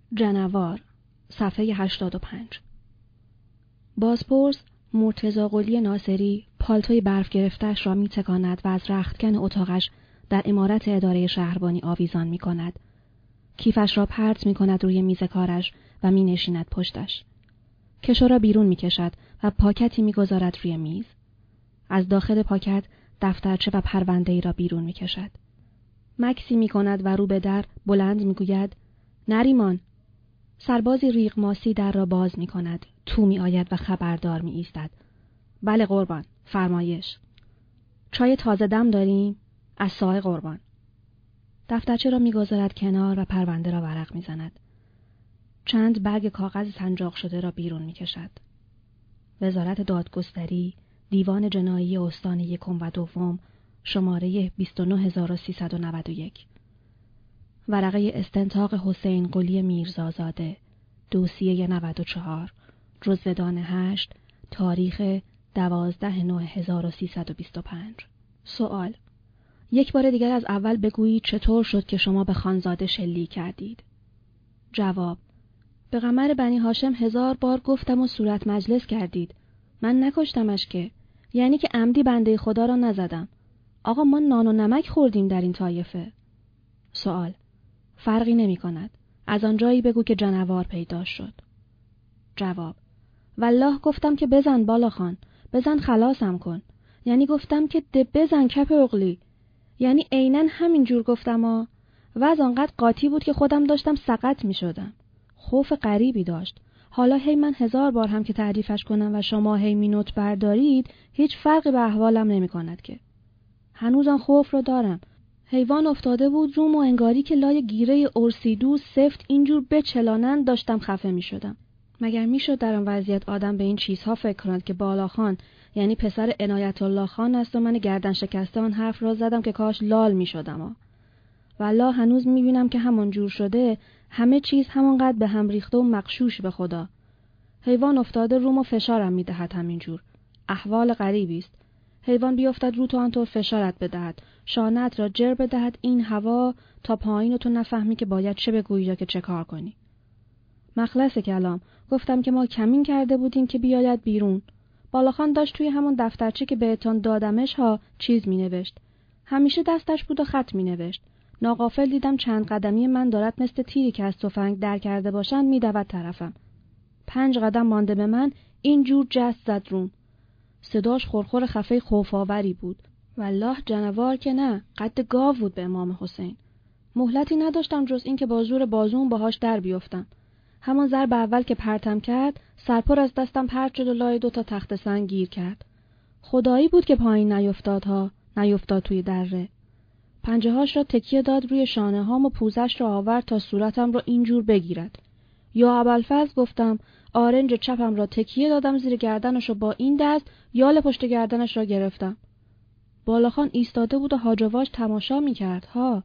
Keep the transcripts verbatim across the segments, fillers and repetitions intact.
جنوار صفحه هشتاد و پنج. بازپرس مرتضی قلی ناصری پالتوی برف گرفته‌اش را می تکاند و از رختکن اتاقش در عمارت اداره شهربانی آویزان می کند. کیفش را پرت می کند روی میز کارش و می نشیند پشتش. کشو را بیرون می کشد و پاکتی می گذارد روی میز. از داخل پاکت دفترچه و پرونده ای را بیرون می کشد. مکسی می کند و رو به در بلند می گوید نریمان. سربازی ریغ ماسی در را باز می کند. تو می آید و خبردار می ایستد. بله قربان، فرمایش. چای تازه دم داریم؟ از سایه قربان. دفترچه را می گذارد کنار و پرونده را ورق می زند. چند برگ کاغذ سنجاق شده را بیرون می کشد. وزارت دادگستری، دیوان جنایی استان یکم و دوم، شماره بیست و نه هزار و سیصد و نود و یک. ورقه استنطاق حسین قلی میرزازاده، دوسیه نود و چهار، جزوه‌دان هشت، تاریخ دوازده نه هزار و سیصد و بیست و پنج. سوال: یک بار دیگر از اول بگویید چطور شد که شما به خانزاده شلیک کردید؟ جواب: به قمر بنی هاشم هزار بار گفتم و صورت مجلس کردید. من نکشتمش که. یعنی که عمدی بنده خدا را نزدم. آقا ما نان و نمک خوردیم در این طایفه. سوال: فرقی نمی کند. از آنجایی بگو که جنوار پیدا شد. جواب: والله گفتم که بزن بالا خان، بزن خلاصم کن. یعنی گفتم که ده بزن کپ اغلی. یعنی عیناً همین جور گفتم ها. و از آنقدر قاطی بود که خودم داشتم سقط می شدم. خوف غریبی داشت. حالا هی من هزار بار هم که تعریفش کنم و شما هی مینوت بردارید، هیچ فرقی به احوالم نمی کند که. هنوز آن خوف رو دارم. حیوان افتاده بود روم و انگاری که لای گیره ارسیدو سفت اینجور بچلانند داشتم خفه می شدم. مگر می شد در آن وضعیت آدم به این چیزها فکر کند که بالا خان یعنی پسر عنایت الله خان است و من گردن شکسته آن حرف را زدم که کاش لال می شدم. والله هنوز می بینم که همون جور شده، همه چیز همانقدر به هم ریخته و مغشوش به خدا. حیوان افتاده روم و فشارم می دهد همینجور. احوال غریبی است. حیوان بیافتد رو تو آنطور فشارت بدهد، شانت را جر بدهد این هوا تا پایین و تو نفهمی که باید چه بگویی یا که چه کار کنی. مخلص کلام، گفتم که ما کمین کرده بودیم که بیاید بیرون. بالاخان داشت توی همون دفترچه که بهتان دادمش ها چیز می نوشت. همیشه دستش بود و خط می نوشت. ناغافل دیدم چند قدمی من دارد مثل تیری که از تفنگ در کرده باشند می دود طرفم. پنج قدم مانده به من اینجور جست زد روم. صداش خورخور خفه خوف‌آوری بود. والله جنوار که نه، قد گاو بود به امام حسین. مهلتی نداشتم جز این که با زور بازوم باهاش در بیفتم. همان ضرب اول که پرتم کرد، سرپر از دستم پرت شد و لای دو تا تخت سنگ گیر کرد. خدایی بود که پایین نیفتاد ها، نیفتاد توی دره. پنجه هاش را تکیه داد روی شانه هام و پوزش را آورد تا صورتم را اینجور بگیرد. یا ابوالفضل گفتم، آرنج چپم را تکیه دادم زیر گردنش و با این دست یال پشت گردنش را گرفتم. بالاخان ایستاده بود و هاجواش تماشا میکرد ها.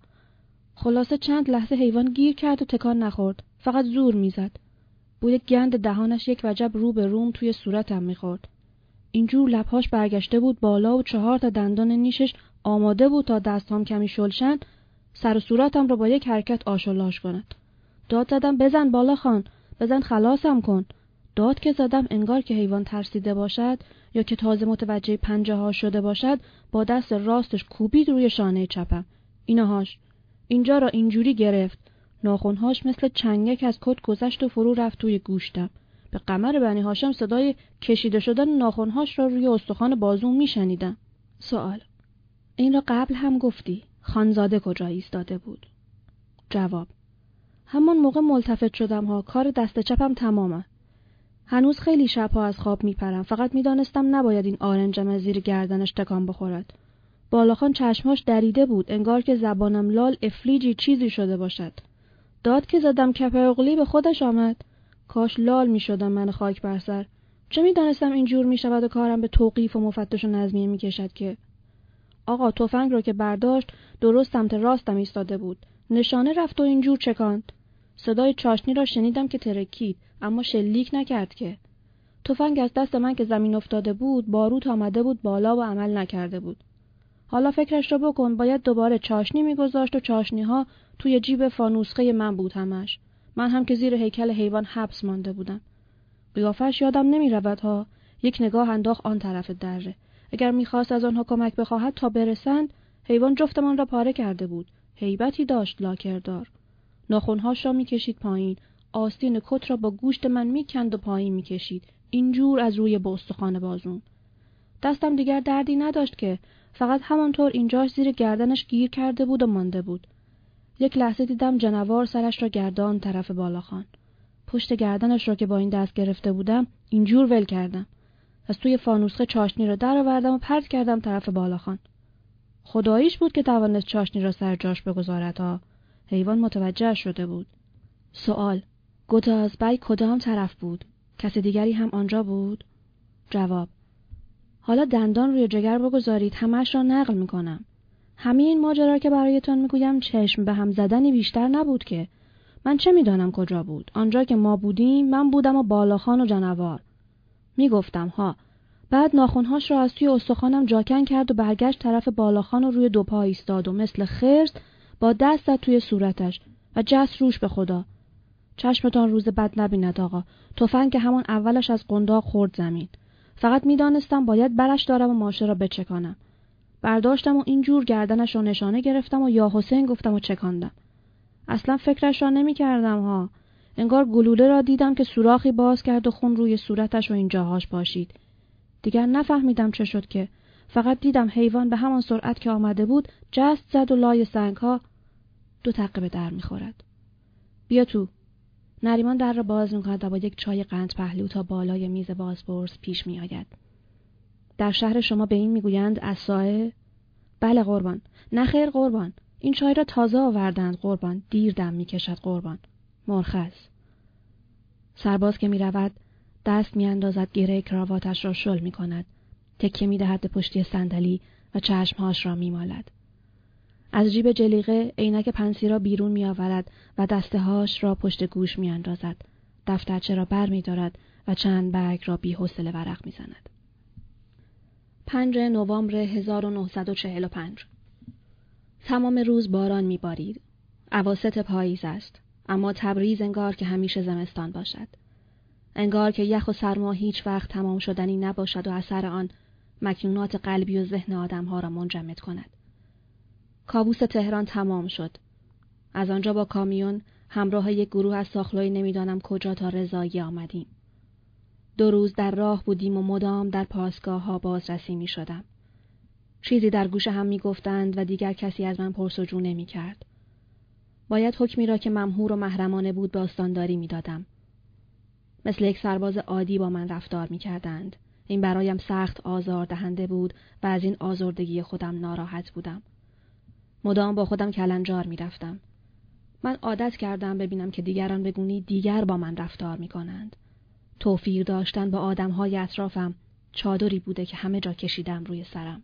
خلاصه چند لحظه حیوان گیر کرد و تکان نخورد، فقط زور میزد. بوی گند دهانش یک وجب رو به روم توی صورتم میخورد. اینجور لبهاش برگشته بود بالا و چهار تا دندان نیشش آماده بود تا دستام کمی شلشن سر و صورتم را با یک حرکت آشولاش کند. داد زدم بزن بالا خان، بزن خلاصم کن. داد که زدم انگار که حیوان ترسیده باشد یا که تازه متوجه پنجه ها شده باشد، با دست راستش کوبید روی شانه چپم. اینهاش اینجا را اینجوری گرفت. ناخن‌هاش مثل چنگک از کت گذشت و فرو رفت توی گوشتم. به قمر بنی هاشم صدای کشیده شدن ناخن‌هاش را روی استخوان بازوم میشنیدم. سوال: این را قبل هم گفتی. خانزاده کجا ایستاده بود؟ جواب: همان موقع ملتفت شدم ها، کار دست چپم تمامه. هنوز خیلی شبها از خواب میپرم، فقط میدانستم نباید این آرنجم از زیر گردنش تکان بخورد. بالاخان چشماش دریده بود، انگار که زبانم لال افلیجی چیزی شده باشد. داد که زدم کپ اغلی به خودش آمد. کاش لال میشدم من خاک بر سر. چه میدانستم اینجور میشود و کارم به توقیف و مفتش و نظمیه میکشد که. آقا تفنگ رو که برداشت درست سمت راستم ایستاده بود. نشانه رفت و اینجور چکاند. صدای چاشنی را شنیدم که ترکید، اما شلیک نکرد که. تفنگ از دست من که زمین افتاده بود، باروت آمده بود بالا و عمل نکرده بود. حالا فکرش رو بکن، باید دوباره چاشنی میگذاشت و چاشنی ها توی جیب فانوسخه من بود همش. من هم که زیر هیکل حیوان حبس مانده بودم. قیافش یادم نمی رود ها. یک نگاه انداخت آن طرف دره. اگر میخواست از آنها کمک بخواهد تا برسند، حیوان جفتمان را پاره کرده بود. هیبتی داشت لاکردار. ناخن‌هاش را میکشید پایین، آستین کت را با گوشت من میکند و پایین میکشید، اینجور از روی به استخوان بازون. دستم دیگر دردی نداشت که، فقط همانطور اینجاش زیر گردنش گیر کرده بود و مانده بود. یک لحظه دیدم جنوار سرش را گردان طرف بالاخان. پشت گردنش را که با این دست گرفته بودم اینجور ول کردم. از توی فانوسخه چاشنی را در آوردم و پرت کردم طرف بالاخان. خداییش بود که توانست چاشنی را سر جاش بگذارد ها. حیوان متوجه شده بود. سوال: گدازبای کدام طرف بود؟ کس دیگری هم آنجا بود؟ جواب: حالا دندان روی جگر بگذارید، همش را نقل میکنم. همین این ماجرا که برایتان میگویم چشم به هم زدنی بیشتر نبود که. من چه میدانم کجا بود؟ آنجا که ما بودیم من بودم و بالاخان و جنوار. میگفتم ها. بعد ناخن‌هاش را از توی استخوانم جاکن کرد و برگشت طرف بالاخان و روی دو پا ایستاد و مثل خرس با دست زد توی صورتش و جست روش به خدا. چشمتان روز بد نبیند آقا. تفنگ که همون اولش از قنداق خورد زمین. فقط میدانستم باید برش دارم و ماشه را بچکانم. برداشتم و اینجور گردنش را نشانه گرفتم و یا حسین گفتم و چکاندم. اصلا فکرش را نمی کردم ها. انگار گلوله را دیدم که سوراخی باز کرد و خون روی صورتش و اینجاهاش پاشید. دیگر نفهمیدم چه شد که. فقط دیدم حیوان به همان سرعت که آمده بود جست زد و لای سنگها دو تقه به در میخورد. بیا تو. نریمان در را باز میکند و با یک چای قند پهلو تا بالای میز بازپرس پیش میآید. در شهر شما به این میگویند عصای؟ بله قربان. نخیر قربان. این چای را تازه آوردند قربان. دیر دم میکشد قربان. مرخص. سرباز که میرود دست میاندازد گره کراواتش را شل میکند. تکیه میدهد به پشتی صندلی و چشمهاش را میمالد. از جیب جلیقه عینک پنسی را بیرون میآورد و دستهاش را پشت گوش میاندازد. دفترچه را بر می‌دارد و چند برگ را بی‌حوصله ورق میزند. پنجم نوامبر هزار و نهصد و چهل و پنج. تمام روز باران میبارید. اواسط پاییز است، اما تبریز انگار که همیشه زمستان باشد. انگار که یخ و سرما هیچ وقت تمام شدنی نباشد و اثر آن مکنونات قلبی و ذهن آدمها را منجمد کند. کابوس تهران تمام شد. از آنجا با کامیون همراه یک گروه از ساخلوی نمیدانم کجا تا رضایی آمدیم. دو روز در راه بودیم و مدام در پاسگاه ها بازرسی می شدم. چیزی در گوش هم می گفتند و دیگر کسی از من پرسجو نمی کرد. باید حکمی را که ممهور و محرمانه بود به استانداری می دادم. مثل یک سرباز عادی با من رفتار می کردند. این برایم سخت آزار دهنده بود و از این آزردگی خودم ناراحت بودم. مدام با خودم کلنجار می رفتم. من عادت کردم ببینم که دیگران به گونه‌ای دیگر با من رفتار می کنند. توفیر داشتن با آدم‌های اطرافم چادری بوده که همه جا کشیدم روی سرم.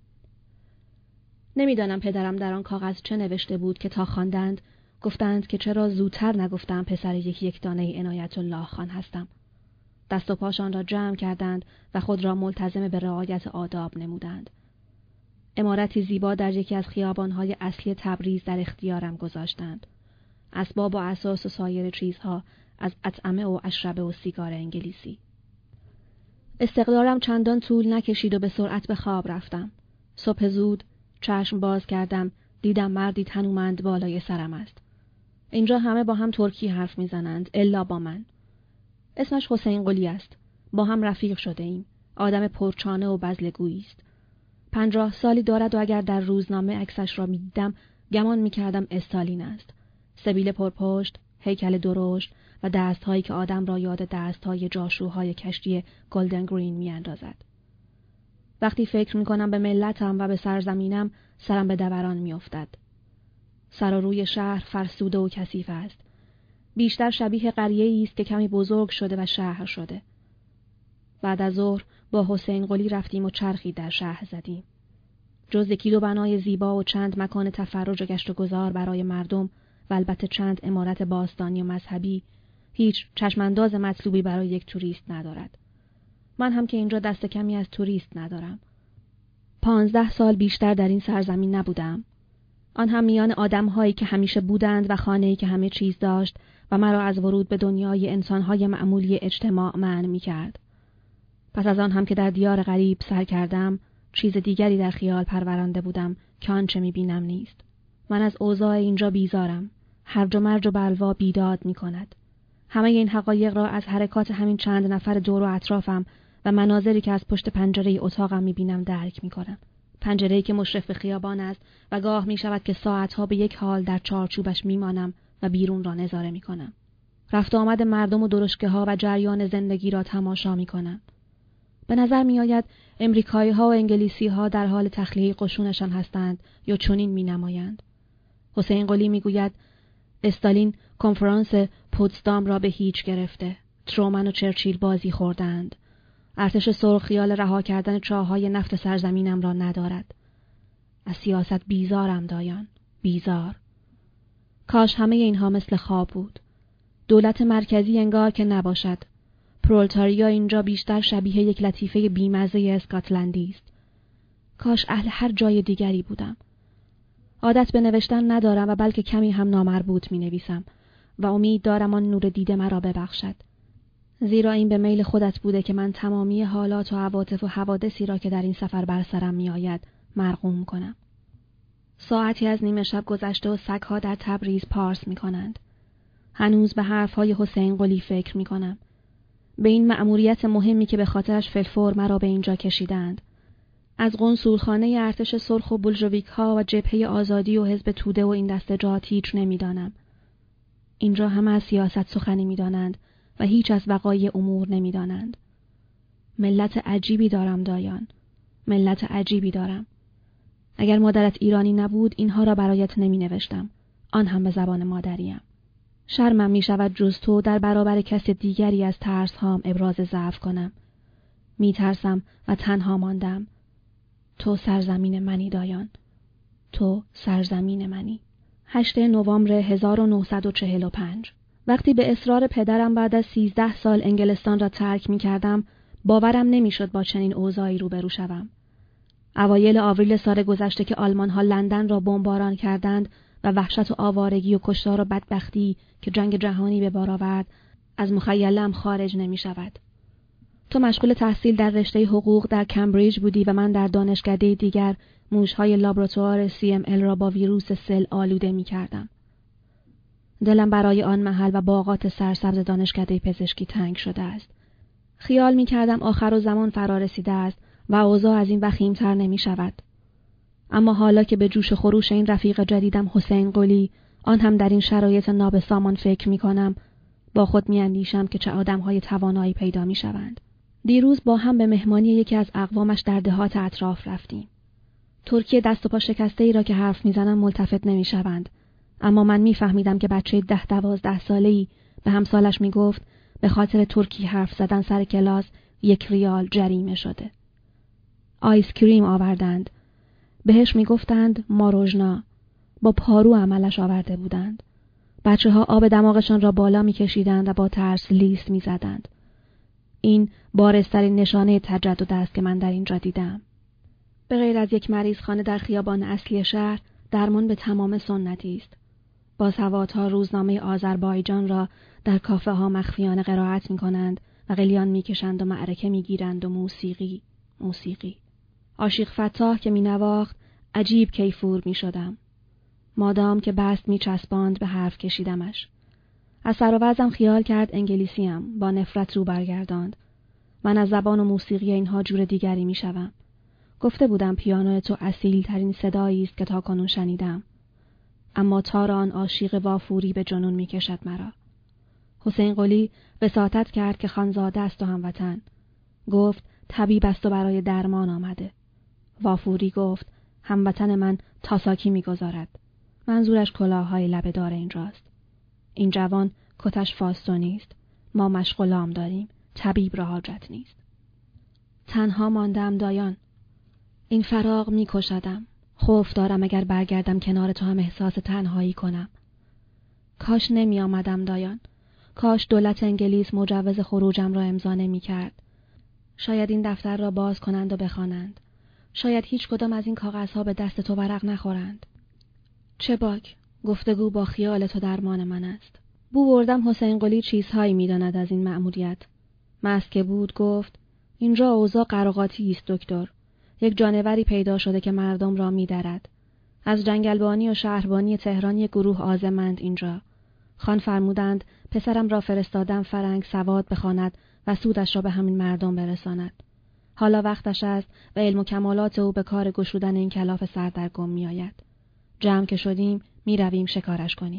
نمیدانم پدرم در آن کاغذ چه نوشته بود که تا خواندند گفتند که چرا زودتر نگفتم پسر یک یک دانه عنایت الله خان هستم. دست و پاشان را جمع کردند و خود را ملتزم به رعایت آداب نمودند. عمارتی زیبا در یکی از خیابان‌های اصلی تبریز در اختیارم گذاشتند. اسباب و اساس و سایر چیزها از اطعمه و اشربه و سیگار انگلیسی. استقرارم چندان طول نکشید و به سرعت به خواب رفتم. صبح زود چشم باز کردم، دیدم مردی تنومند بالای سرم است. اینجا همه با هم ترکی حرف میزنند الا با من. اسمش حسین قلی است. با هم رفیق شده ایم. آدم پرچانه و بزلگویی است. پنجاه سالی دارد و اگر در روزنامه عکسش را میدیدم گمان میکردم استالین است. سبیل پرپشت، هیکل درشت و دستهایی که آدم را یاد دستهای جاشوهای کشتی گلدن گرین میاندازد. وقتی فکر میکنم به ملتم و به سرزمینم سرم به دوران میافتد. سر و روی شهر فرسوده و کثیف است. بیشتر شبیه قریه‌ای است که کمی بزرگ شده و شهر شده. بعد از ظهر با حسین قلی رفتیم و چرخی در شهر زدیم. جز یکی دو بنای زیبا و چند مکان تفرج و گشت و گذار برای مردم و البته چند عمارت باستانی و مذهبی، هیچ چشمانداز مطلوبی برای یک توریست ندارد. من هم که اینجا دست کمی از توریست ندارم. پانزده سال بیشتر در این سرزمین نبودم. آن هم میان آدم‌هایی که همیشه بودند و خانه‌ای که همه چیز داشت و مرا از ورود به دنیای انسانهای معمولی اجتماع منع می‌کرد. پس از آن هم که در دیار غریب سر کردم، چیز دیگری در خیال پرورانده بودم که آنچه می‌بینم نیست. من از اوضاع اینجا بیزارم. هرج و مرج و بلوا بیداد می‌کند. همه این حقایق را از حرکات همین چند نفر دور و اطرافم و مناظری که از پشت پنجره اتاقم می‌بینم درک می‌کنم. پنجره‌ای که مشرف به خیابان است و گاه می‌شود که ساعت‌ها به یک حال در چارچوبش می‌مانم و بیرون را نظاره می‌کنم. رفت و آمد مردم و درشکه‌ها و جریان زندگی را تماشا می‌کنم. به نظر می‌آید امریکایی‌ها و انگلیسی‌ها در حال تخلیه قشونشان هستند یا چنین می‌نمایند. حسین قلی می‌گوید استالین کنفرانس پوتسدام را به هیچ گرفته. ترومن و چرچیل بازی خوردند. ارتش سرخ خیال رها کردن چاه‌های نفت سرزمینم را ندارد. از سیاست بیزارم دایان، بیزار. کاش همه اینها مثل خواب بود. دولت مرکزی انگار که نباشد. پرولتاریا اینجا بیشتر شبیه یک لطیفه بیمزه اسکاتلندی است. کاش اهل هر جای دیگری بودم. عادت به نوشتن ندارم و بلکه کمی هم نامربوط می نویسم و امید دارم آن نور دید مرا ببخشد. زیرا این به میل خودت بوده که من تمامی حالات و عواطف و حوادثی را که در این سفر بر سرم می آید مرقوم کنم. ساعتی از نیمه شب گذشته و سگ‌ها در تبریز پارس می کنند. هنوز به حرفهای حسین قلی فکر می کنم. به این مأموریت مهمی که به خاطرش فلفور مرا به اینجا کشیدند. از قنصولخانه ارتش سرخ و بولژویک ها و جبهه آزادی و حزب توده و این دسته جهات هیچ نمیدانم. اینجا همه از سیاست سخنی میدانند و هیچ از وقایع امور نمیدانند. ملت عجیبی دارم دایان. ملت عجیبی دارم. اگر مادرت ایرانی نبود اینها را برایت نمی نوشتم. آن هم به زبان مادریم. شرمم می شود جز تو در برابر کس دیگری از ترس هام ابراز ضعف کنم. می ترسم و تنها ماندم. تو سرزمین منی دایان. تو سرزمین منی. هشتم نوامبر هزار و نهصد و چهل و پنج. وقتی به اصرار پدرم بعد از سیزده سال انگلستان را ترک می کردم، باورم نمی شد با چنین اوضاعی روبرو شوم. اوایل آوریل سال گذشته که آلمان ها لندن را بمباران کردند و وحشت و آوارگی و کشتار و بدبختی که جنگ جهانی به بار آورد از مخیله‌ام خارج نمی شود. تو مشغول تحصیل در رشته حقوق در کمبریج بودی و من در دانشکده دیگر موشهای لابراتوار سی ام ال را با ویروس سل آلوده می کردم. دلم برای آن محل و باغات سرسبز دانشکده پزشکی تنگ شده است. خیال می کردم آخر و زمان فرا رسیده است و اوضاع از این وخیم‌تر نمی شود. اما حالا که به جوش خروش این رفیق جدیدم حسین قلی، آن هم در این شرایط نابسامان فکر می کنم، با خود می اندیشم که چه آدم‌های توانایی پیدا می شوند. دیروز با هم به مهمانی یکی از اقوامش در دهات اطراف رفتیم. ترکیه دست و پا شکسته ای را که حرف میزنم ملتفت نمی شوند. اما من می فهمیدم که بچه ده دوازده ساله‌ای به همسالش می گفت به خاطر ترکی حرف زدن سر کلاس یک ریال جریمه شده. آیس کریم آوردند. بهش می گفتند ماروژنا. با پارو عملش آورده بودند. بچه ها آب دماغشان را بالا می کشیدند و با ترس لیست می زدند. این بارزترین نشانه تجدد است که من در اینجا دیدم. به غیر از یک مریض خانه در خیابان اصلی شهر، درمان به تمام سنتی است. باسوادها روزنامه آذربایجان را در کافه ها مخفیانه قرائت می کنند و قلیان می کشند و معرکه می گیرند و موسیقی، موسیقی. عاشق فتاح که می نواخت عجیب کیفور می شدم. مادام که بست می چسباند به حرف کشیدمش. از سر و وضعم خیال کرد انگلیسیم، با نفرت رو برگرداند. من از زبان و موسیقی اینها جور دیگری می شوم. گفته بودم پیانو تو اصیل ترین صدایی است که تا کنون شنیدم. اما تار آن عاشق وافوری به جنون می کشد مرا. حسین قلی وساطت کرد که خانزاده است و هموطن. گفت طبیب است و برای درمان آمده. وافوری گفت هموطن من تاساکی می گذارد. منظورش کلاه‌های لبه‌دار اینجاست. این جوان کتش فاستونی است. ما مشغولام داریم. طبیب را حاجت نیست. تنها ماندم دایان. این فراق می کشدم. خوف دارم اگر برگردم کنار تو هم احساس تنهایی کنم. کاش نمی آمدم دایان. کاش دولت انگلیس مجوز خروجم را امضا نمی کرد. شاید این دفتر را باز کنند و بخوانند. شاید هیچ کدام از این کاغذها به دست تو ورق نخورند. چه باک، گفتگو با خیال تو درمان من است. بو بردم حسین قلی چیزهایی می‌داند از این مأموریت. مست که بود گفت: اینجا اوضاع قراقاتی است دکتر. یک جانوری پیدا شده که مردم را می‌درد. از جنگلبانی و شهربانی تهران یک گروه عازمند اینجا. خان فرمودند پسرم را فرستادم فرنگ سواد بخواند و سودش را به همین مردم برساند. حالا وقتش است و علم و کمالات او به کار گشودن این کلاف سردرگم می آید. جمع که شدیم می رویم شکارش کنیم.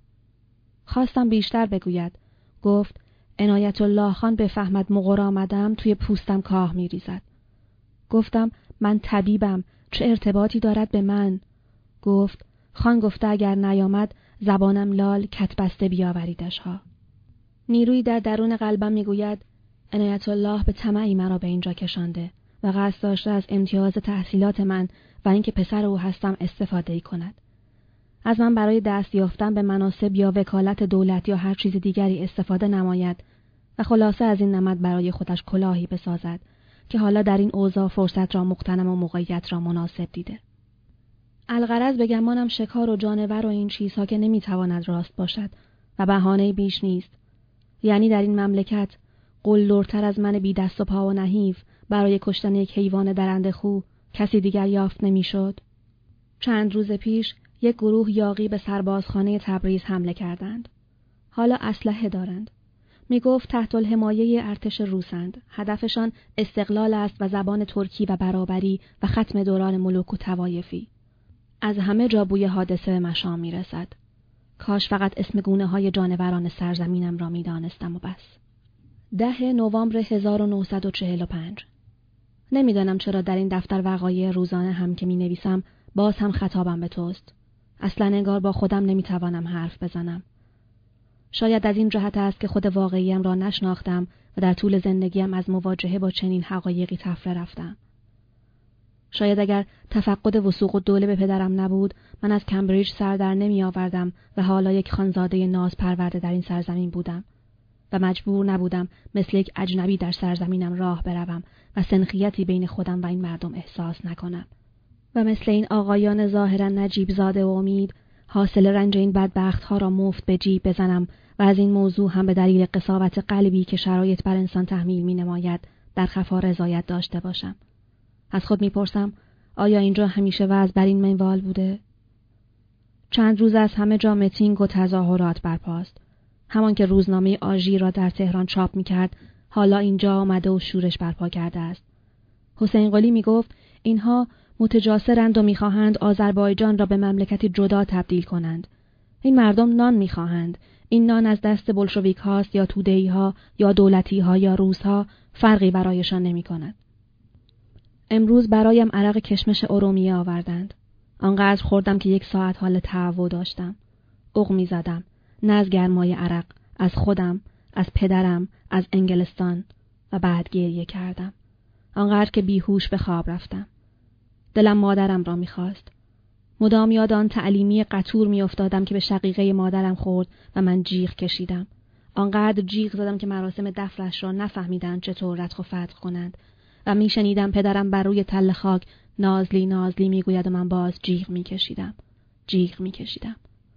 خواستم بیشتر بگوید. گفت: عنایت الله خان بفهمد مغر آمدم توی پوستم کاه می ریزد. گفتم: من طبیبم، چه ارتباطی دارد به من؟ گفت: خان گفته اگر نیامد زبانم لال کت بسته بیاوریدش ها. نیروی در درون قلبم می گوید عنایت الله به طمعی مرا به اینجا کشانده و قصد داشته از امتیاز تحصیلات من و اینکه پسر او هستم استفاده ای کند. از من برای دست یافتن به مناصب یا وکالت دولت یا هر چیز دیگری استفاده نماید و خلاصه از این نمد برای خودش کلاهی بسازد که حالا در این اوضاع فرصت را مغتنم و موقعیت را مناسب دیده. الغرض به گمانم شکار و جانور و این چیزها که نمیتواند راست باشد و بهانه‌ای بیش نیست. یعنی در این مملکت قلدرتر از من بی دست و پا و نحیف برای کشتن یک حیوان درنده خو کسی دیگر یافت نمیشد. چند روز پیش یک گروه یاغی به سربازخانه تبریز حمله کردند. حالا اسلحه دارند. می گفت تحت الحمایه ارتش روسند. هدفشان استقلال است و زبان ترکی و برابری و ختم دوران ملوک و طوایفی. از همه جا بوی حادثه به مشام می رسد. کاش فقط اسم گونه های جانوران سرزمینم را می دانستم و بس. ده نوامبر هزار و نهصد و چهل و پنج. نمیدانم چرا در این دفتر وقایع روزانه هم که می نویسم باز هم خطابم به توست. اصلا انگار با خودم نمی توانم حرف بزنم. شاید از این جهت است که خود واقعیم را نشناختم و در طول زندگیم از مواجهه با چنین حقایقی تفره رفتم. شاید اگر تفقد وثوق الدوله به پدرم نبود من از کمبریج سر در نمی آوردم و حالا یک خانزاده ناز پرورده در این سرزمین بودم و مجبور نبودم مثل یک اجنبی در سرزمینم راه بروم و سنخیتی بین خودم و این مردم احساس نکنم و مثل این آقایان ظاهرا نجیب زاده و امید حاصل رنج این بدبخت ها را مفت به جیب بزنم و از این موضوع هم به دلیل قساوت قلبی که شرایط بر انسان تحمیل می نماید در خفا رضایت داشته باشم. از خود میپرسم آیا اینجا همیشه وضع بر این منوال بوده؟ چند روز از همه جا میتینگ و تظاهرات برپاست. همان که روزنامه آژیر را در تهران چاپ میکرد حالا اینجا آمده و شورش برپا کرده است. حسین قلی میگفت اینها متجاسرند و میخواهند آذربایجان را به مملکتی جدا تبدیل کنند. این مردم نان میخواهند. این نان از دست بلشویک هاست یا توده‌ای ها یا دولتی ها یا روس ها فرقی برایشان نمیکند. امروز برایم عرق کشمش ارومیه آوردند. آنقدر خوردم که یک ساعت حال تهوع داشتم. عق می زدم. نه از گرمای عرق، از خودم، از پدرم، از انگلستان و بعد گریه کردم. آنقدر که بیهوش به خواب رفتم. دلم مادرم را می خواست. مدام یاد آن تعلیمی قطور می افتادم که به شقیقه مادرم خورد و من جیغ کشیدم. آنقدر جیغ زدم که مراسم دفنش را نفهمیدند چطور رتق و فتق کنند. و می شنیدم پدرم بر روی تل خاک نازلی نازلی می گوید و من باز جیغ می کشیدم. جیغ می کشیدم.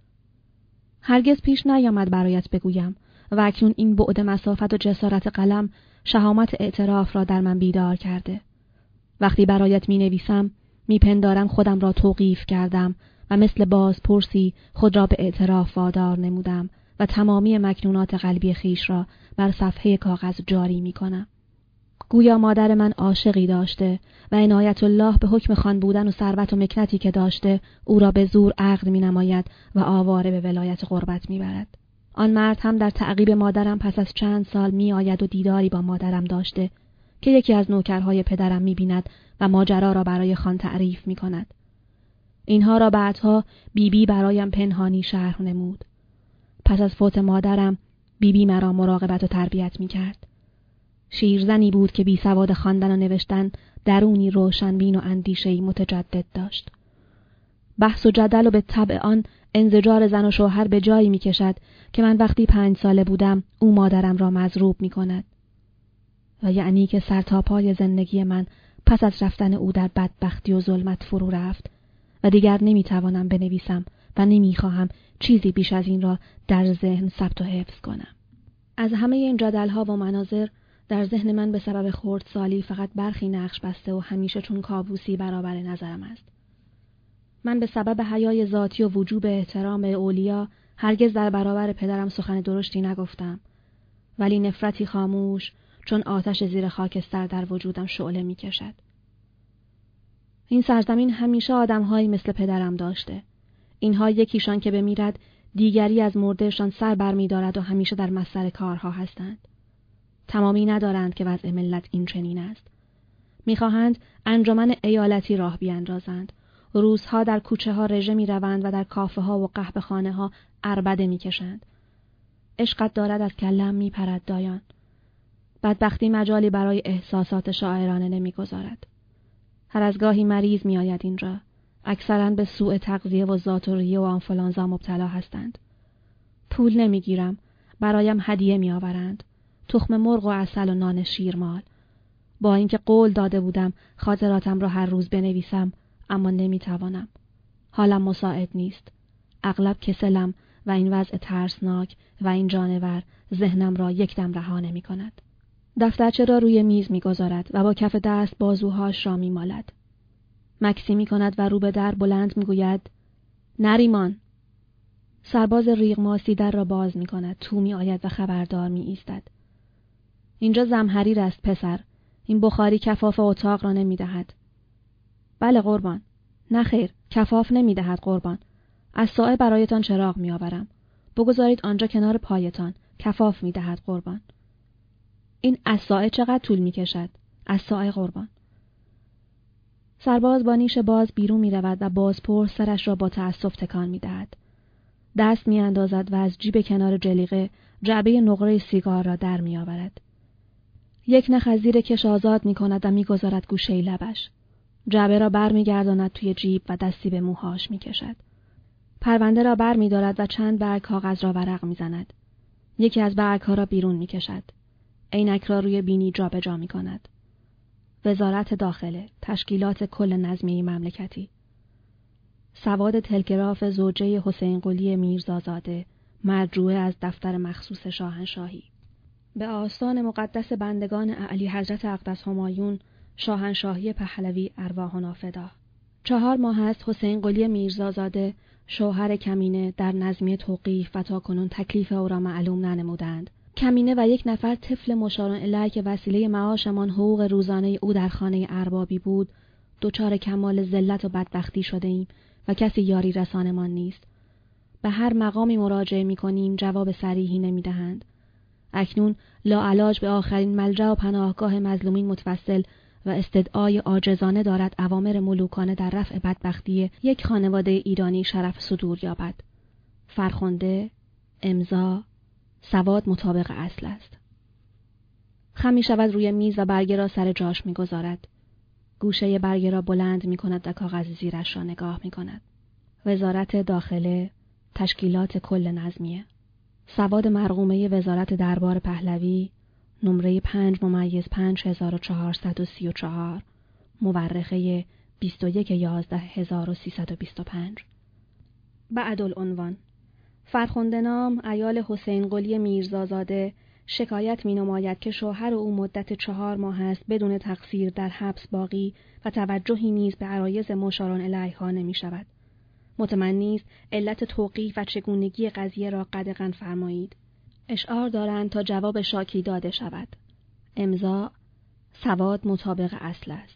هرگز پیش نیامد برایت بگویم و اکنون این بعد مسافت و جسارت قلم شهامت اعتراف را در من بیدار کرده. وقتی برایت می نویسم می پندارم خودم را توقیف کردم و مثل باز پرسی خود را به اعتراف وادار نمودم و تمامی مکنونات قلبی خیش را بر صفحه کاغذ جاری می کنم. گویا مادر من عاشقی داشته و عنایت الله به حکم خان بودن و ثروت و مکنتی که داشته او را به زور عقد می نماید و آواره به ولایت غربت می برد. آن مرد هم در تعقیب مادرم پس از چند سال می آید و دیداری با مادرم داشته که یکی از نوکرهای پدرم می بیند و ماجرا را برای خان تعریف می کند. اینها را بعدها بیبی برایم پنهانی شرح نمود. پس از فوت مادرم بیبی مرا مراقبت و تربیت می کرد. شیرزنی بود که بی سواد خواندن و نوشتن درونی روشنبین و اندیشه‌ای متجدد داشت. بحث و جدل و به طبع آن انزجار زن و شوهر به جایی می کشد که من وقتی پنج ساله بودم او مادرم را مضروب می کند. و یعنی که سر تا پای زندگی من پس از رفتن او در بدبختی و ظلمت فرو رفت و دیگر نمی توانم بنویسم و نمیخواهم چیزی بیش از این را در ذهن ثبت و حفظ کنم. از همه این جدل‌ها و مناظر در ذهن من به سبب خردسالی فقط برخی نقش بسته و همیشه چون کابوسی برابر نظرم است. من به سبب حیای ذاتی و وجوب احترام به اولیا هرگز در برابر پدرم سخن درشتی نگفتم، ولی نفرتی خاموش چون آتش زیر خاکستر در وجودم شعله می کشد. این سرزمین همیشه آدم‌هایی مثل پدرم داشته. اینها یکیشان که بمیرد دیگری از مردهشان سر بر می دارد و همیشه در مصدر کارها هستند. تمامی ندارند که وضع ملت این چنین است. می‌خواهند انجمن ایالتی راه بیاندازند. روزها در کوچه ها رژه می روند و در کافه ها و قهوه خانه ها عربده می کشند. عشقت دارد از کلم می پرد دایان. بدبختی مجالی برای احساسات شاعرانه نمی گذارد. هر از گاهی مریض می آید اینجا. اکثراً به سوء تغذیه و ذات‌الریه و آنفولانزا مبتلا هستند. پول نمی گیرم. برایم هدیه می آورند. تخم مرغ و عسل و نان شیرمال. با اینکه قول داده بودم خاطراتم را هر روز بنویسم، اما نمی توانم. حالم مساعد نیست. اغلب کسلم و این وضع ترسناک و این جانور ذهنم را یک دم رها نمی کند. دفترچه را روی میز می گذارد و با کف دست بازوهاش را می مالد. مکسی می کند و رو به در بلند می گوید نریمان. سرباز ریغ ماسی در را باز می کند. تو می آید و خبردار می ایستد. اینجا زمهریر است پسر. این بخاری کفاف اتاق را نمی دهد. بله قربان. نه خیر، کفاف نمی دهد قربان. از سایه برایتان چراغ می آورم. بگذارید آنجا کنار پایتان. کفاف می دهد قربان. این از سایه چقدر طول می کشد؟ از سایه قربان. سرباز با نیش باز بیرون می رود و بازپرس سرش را با تأسف تکان می دهد. دست می اندازد و از جیب کنار جلیقه جعبه نقره سیگار را در می آورد. یک نخ از زیر کش آزاد می کند و می گذارد گوشه لبش. جعبه را بر می گرداند توی جیب و دستی به موهاش می کشد. پرونده را بر می دارد و چند برگ کاغذ را ورق می زند. یکی از برگ ها را بیرون می کشد. عینک را روی بینی جا به جا می کند. وزارت داخله، تشکیلات کل نظمیه مملکتی. سواد تلگراف زوجه حسین قلی میرزازاده، مرجوعه از دفتر مخصوص شاهنشاهی. به آستان مقدس بندگان اعلی حضرت اقدس همایون، شاهنشاهی پهلوی ارواحنا فدا. چهار ماه است حسین قلی میرزازاده، شوهر کمینه در نظمیه توقیف و تاکنون تکلیف او را معلوم ننمودند. کمینه و یک نفر طفل مشارون الیه که وسیله معاشمان حقوق روزانه او در خانه اربابی بود، دچار کمال ذلت و بدبختی شده ایم و کسی یاری رسانمان نیست. به هر مقامی مراجعه می کنیم جواب صریحی نمی دهند. اکنون لاعلاج به آخرین ملجأ و پناهگاه مظلومین متوسل و استدعای عاجزانه دارد اوامر ملوکانه در رفع بدبختی یک خانواده ایرانی شرف صدور یابد. فرخنده، امضا، سواد مطابق اصل است. خم می شود روی میز و برگه را سر جاش می گذارد. گوشه برگه را بلند می کند و کاغذ زیرش را نگاه می کند. وزارت داخله، تشکیلات کل نظمیه. سواد مرقومه وزارت دربار پهلوی، نمره پنج ممیز پنج هزار و چهارصد و سی و چهار، مورخه بیست و یک یازده هزار و سیصد و بیست و پنج. بعدالعنوان: فرخنده نام عیال حسین قلی میرزازاده شکایت می نماید که شوهر او مدت چهار ماه است بدون تقصیر در حبس باقی و توجهی نیز به عرایض مشارون الیها نمی شود. متمنی است علت توقیف و چگونگی قضیه را قدغن فرمایید. اشعار دارند تا جواب شاکی داده شود. امضا: سواد مطابق اصل است.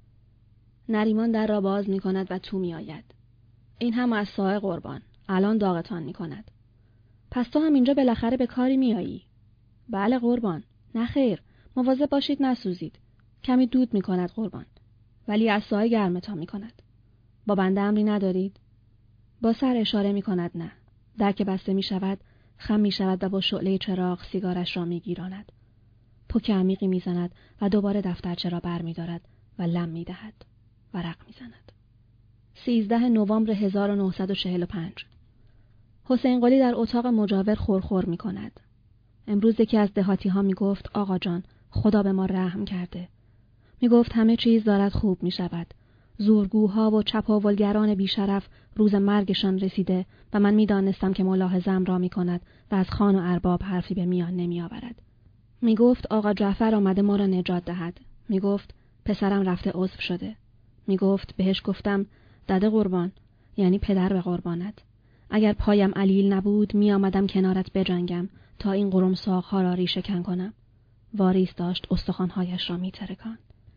نریمان در را باز می کند و تو می آید. این هم از سایه قربان. الان داغتان می کند. پس تو هم اینجا بالاخره به کاری می آیی؟ بله قربان. نه خیر. مواظب باشید نسوزید. کمی دود می کند قربان. ولی از سایه گرمتان می کند. با بنده امری ندارید؟ با سر اشاره می کند نه. در که بسته می شود، خم می شود و با شعله چراغ سیگارش را می گیراند. پک عمیقی می زند و دوباره دفترچه را بر می دارد و لم می دهد. ورق می زند. سیزده نوامبر هزار و نهصد و چهل و پنج. حسین قلی در اتاق مجاور خورخور می کند. امروز یکی از دهاتی ها می گفت آقا جان خدا به ما رحم کرده. می گفت همه چیز دارد خوب می شود. زورگوها و چپاولگران بیشرف روز مرگشان رسیده و من می دانستم که ملاحظه‌ام را می کند و از خان و ارباب حرفی به میان نمی آورد. می گفت آقا جعفر آمده ما را نجات دهد. می گفت پسرم رفته عضو شده. می گفت بهش گفتم دده قربان، یعنی پدر به قربانت. اگر پایم علیل نبود می آمدم کنارت بجنگم تا این قرمساق‌ها را ریشه کن کنم. واریس داشت استخوان‌هایش را می ترکاند.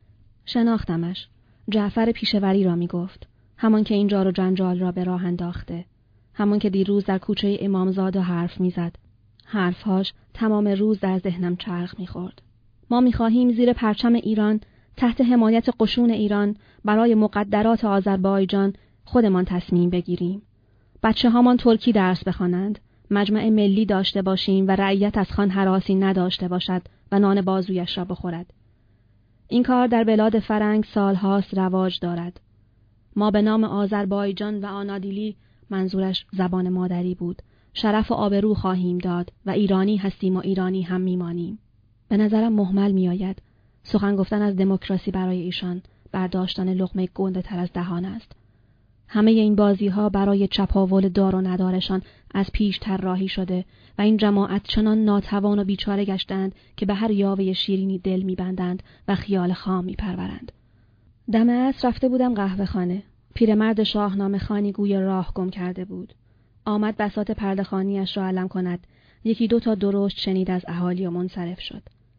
شناختمش. جعفر پیشوری را می گفت. همان که این جار و جنجال را به راه انداخته. همان که دیروز در کوچه امامزاده حرف می زد. حرفهاش تمام روز در ذهنم چرخ می خورد. ما می خواهیم زیر پرچم ایران، تحت حمایت قشون ایران، برای مقدرات آذربایجان خودمان تصمیم بگیریم. بچه هامان ترکی درس بخوانند، مجمع ملی داشته باشیم و رعیت از خان هراسی نداشته باشد و نان بازویش را بخورد. این کار در بلاد فرنگ سالهاست رواج دارد. ما به نام آذربایجان و آنادیلی، منظورش زبان مادری بود، شرف و آبرو خواهیم داد و ایرانی هستیم و ایرانی هم میمانیم. به نظرم مهمل میآید. سخن گفتن از دموکراسی برای ایشان برداشتن لقمه گنده تر از دهان است. همه این بازی ها برای چپاول دار و ندارشان از پیش طراحی شده و این جماعت چنان ناتوان و بیچاره گشتند که به هر یاوه شیرینی دل میبندند و خیال خام میپرورند. دم عصر رفته بودم قهوه خانه. پیرمرد شاهنامه خانی گوی راه گم کرده بود. آمد بساط پرده خانیش را علم کند. یکی دو تا درشت شنید از اهالی و منصرف شد.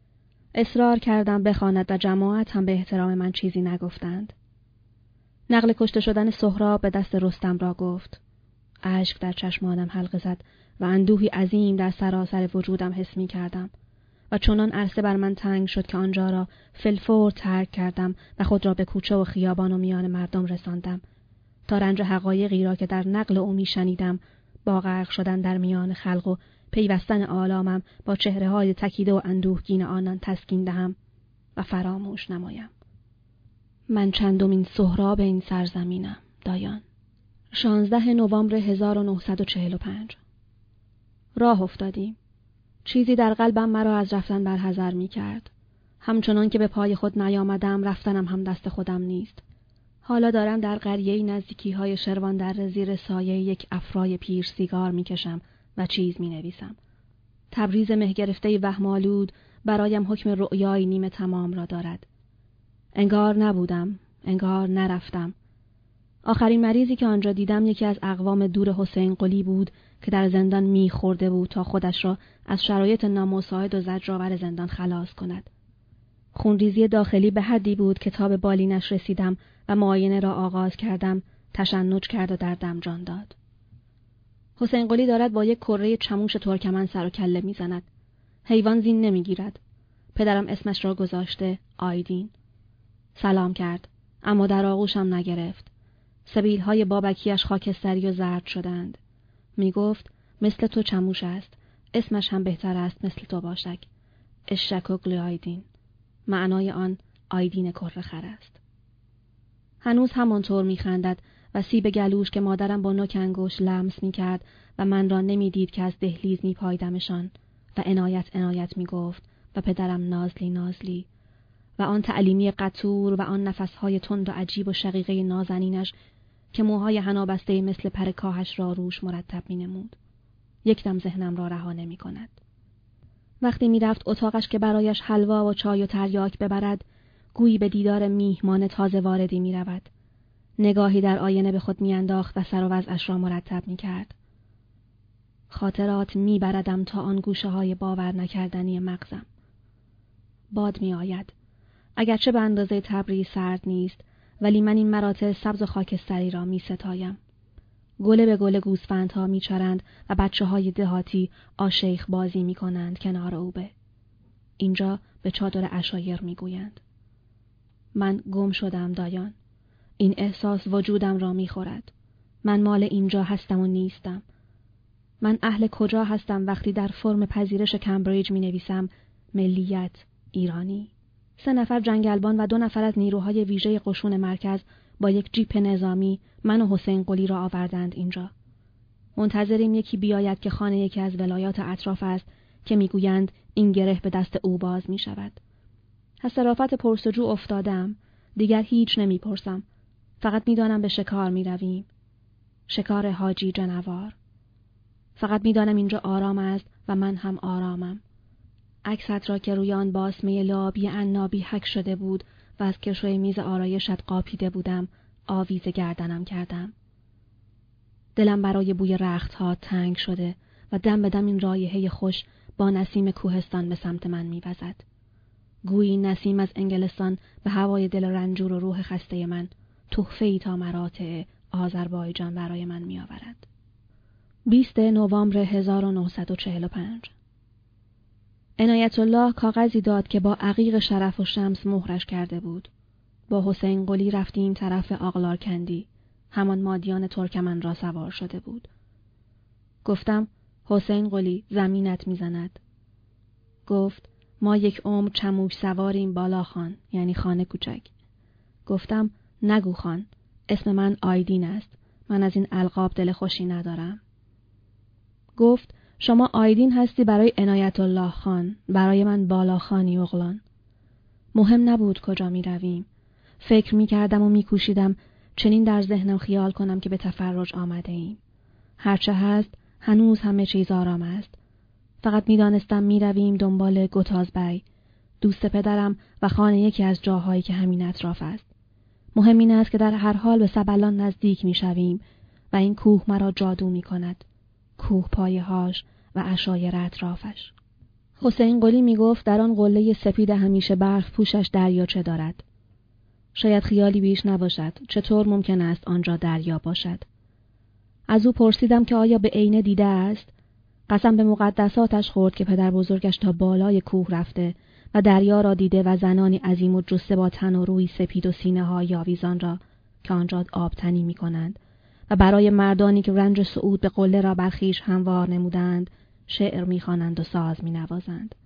اصرار کردم بخواند و جماعت هم به احترام من چیزی نگفتند. نقل کشته شدن سهراب به دست رستم را گفت. اشک در چشمانم حلقه زد و اندوهی عظیم در سراسر وجودم حس می کردم و چنان عرصه بر من تنگ شد که آنجا را فلفور ترک کردم و خود را به کوچه و خیابان و میان مردم رساندم تا رنج حقایقی را که در نقل او می شنیدم با غرق شدن در میان خلق و پیوستن آلامم با چهره های تکیده و اندوهگین آنان تسکین دهم و فراموش نمایم. من چندمین سهراب این سرزمینم، دایان. شانزده نوامبر هزار و نهصد و چهل و پنج. راه افتادیم. چیزی در قلبم مرا از رفتن برحذر می کرد. همچنان که به پای خود نیامدم رفتنم هم دست خودم نیست. حالا دارم در قریه‌ای نزدیکی های شروان در زیر سایه یک افرای پیر سیگار می کشم و چیز می نویسم. تبریز مه گرفته وهم‌آلود برایم حکم رؤیای نیمه تمام را دارد. انگار نبودم، انگار نرفتم. آخرین مریضی که آنجا دیدم یکی از اقوام دور حسین قلی بود که در زندان می خورده بود تا خودش را از شرایط نامساعد و زجرآور زندان خلاص کند. خونریزی داخلی به حدی بود که تا به بالینش رسیدم و معاینه را آغاز کردم، تشنج کرد و دردم جان داد. حسین قلی دارد با یک کره چموش ترکمن سر و کله میزند. حیوان زین نمیگیرد. پدرم اسمش را گذاشته آیدین. سلام کرد، اما در آغوشم نگرفت. سبیل‌های بابکیش خاکستری و زرد شدند. می گفت مثل تو چموش است، اسمش هم بهتر است مثل تو باشد. اشکوگل آیدین. معنای آن آیدین کره خر است. هنوز همانطور می خندد و سیب گلوش که مادرم با نوک انگشت لمس می کرد و من را نمی دید که از دهلیز می پایدمشان و عنایت عنایت می گفت و پدرم نازلی نازلی و آن تعلیمی قطور و آن نفسهای تند و عجیب و شقیقه نازنینش که موهای حنابسته مثل پر کاهش را روش مرتب می نمود. یک دم ذهنم را رها نمی کند. وقتی می رفت اتاقش که برایش حلوا و چای و تریاک ببرد، گویی به دیدار میهمان تازه واردی می رود. نگاهی در آینه به خود می انداخت و سر و وضعش را مرتب می کرد. خاطرات می بردم تا آن گوشه های باور نکردنی مغزم. باد می آید. اگرچه به اندازه تبریز سرد نیست، ولی من این مراتع سبز و خاکستری را می ستایم. گله به گله گوسفندها می چرند و بچه های دهاتی آشیخ بازی می کنند کنار اوبه. اینجا به چادر عشایر می گویند. من گم شدم دایان. این احساس وجودم را می خورد. من مال اینجا هستم و نیستم. من اهل کجا هستم وقتی در فرم پذیرش کمبریج می نویسم ملیت ایرانی. سه نفر جنگلبان و دو نفر از نیروهای ویژه قشون مرکز با یک جیپ نظامی من و حسین قلی را آوردند اینجا. منتظریم یکی بیاید که خانه یکی از ولایات اطراف است که میگویند این گره به دست او باز می شود. از صرافت پرسجو افتادم. دیگر هیچ نمی پرسم. فقط میدانم به شکار می رویم. شکار حاجی جنوار. فقط میدانم اینجا آرام است و من هم آرامم. عکست را که روی آن باسمه لابی عنابی حک شده بود و از کشوی میز آرایشت قاپیده بودم، آویز گردنم کردم. دلم برای بوی رختها تنگ شده و دم به دم این رایحه خوش با نسیم کوهستان به سمت من می‌وزد. گویی نسیم از انگلستان به هوای دل رنجور و روح خسته من تحفه‌ای تا مراتع آذربایجان برای من می‌آورد. بیست نوامبر هزار و نهصد و چهل و پنج. عنایت الله کاغذی داد که با عقیق شرف و شمس مهرش کرده بود. با حسین قلی رفتیم طرف آقلارکندی، همان مادیان ترکمن را سوار شده بود. گفتم حسین قلی زمینت میزند. گفت ما یک عمر چموک سواریم بالا خان، یعنی خانه کوچک. گفتم نگو خان، اسم من آیدین است. من از این القاب دل خوشی ندارم. گفت شما آیدین هستی برای عنایت الله خان، برای من بالا خانی اغلان. مهم نبود کجا می رویم. فکر می کردم و می کوشیدم چنین در ذهنم خیال کنم که به تفرج آمده ایم. هرچه هست هنوز همه چیز آرام است. فقط می دانستم می رویم دنبال گتازبی، دوست پدرم و خانه یکی از جاهایی که همین اطراف است. مهم این است که در هر حال به سبلان نزدیک می شویم و این کوه مرا جادو می کند. کوه پایه هاش و عشایر اطرافش. حسین قلی می گفت در آن قله سپید همیشه برف پوشش دریاچه دارد. شاید خیالی بیش نباشد. چطور ممکن است آنجا دریا باشد؟ از او پرسیدم که آیا به عینه دیده است؟ قسم به مقدساتش خورد که پدر بزرگش تا بالای کوه رفته و دریا را دیده و زنانی عظیم و جسته با تن و روی سپید و سینه های آویزان را که آنجا آبتنی می کنند و برای مردانی که رنج صعود به قله را برخیش هموار نمودند شعر می خوانند و ساز می نوازند.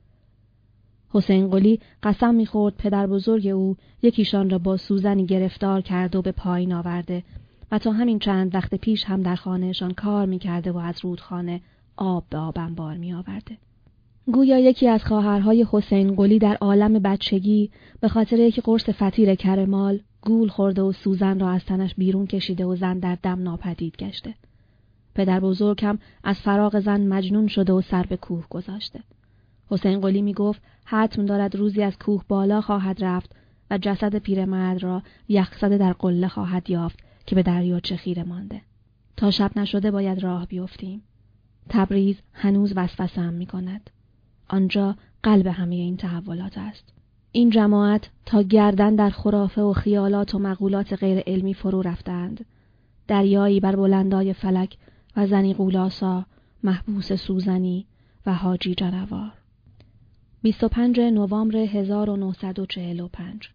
حسین قلی قسم می خورد پدر بزرگ او یکیشان را با سوزنی گرفتار کرده و به پایین آورده و تا همین چند وقت پیش هم در خانهشان کار می کرده و از رودخانه آب به آب انبار می آورده. گویا یکی از خواهرهای حسین قلی در عالم بچگی به خاطر یک قرص فطیر کرمال گول خورده و سوزن را از تنش بیرون کشیده و زن در دم ناپدید گشته. پدر بزرگ هم از فراق زن مجنون شده و سر به کوه گذاشته. حسین قلی می گفت حتم دارد روزی از کوه بالا خواهد رفت و جسد پیرمرد را یخزده در قله خواهد یافت که به دریاچه خیره مانده. تا شب نشده باید راه بیفتیم. تبریز هنوز وسوسه‌ام می کند. آنجا قلب همه این تحولات است. این جماعت تا گردن در خرافه و خیالات و مقولات غیر علمی فرو رفتند. دریایی بر بلندای فلک و زنی قولاسا، محبوس سوزنی و حاجی جنوار. بیست و پنجم نوامبر هزار و نهصد و چهل و پنج.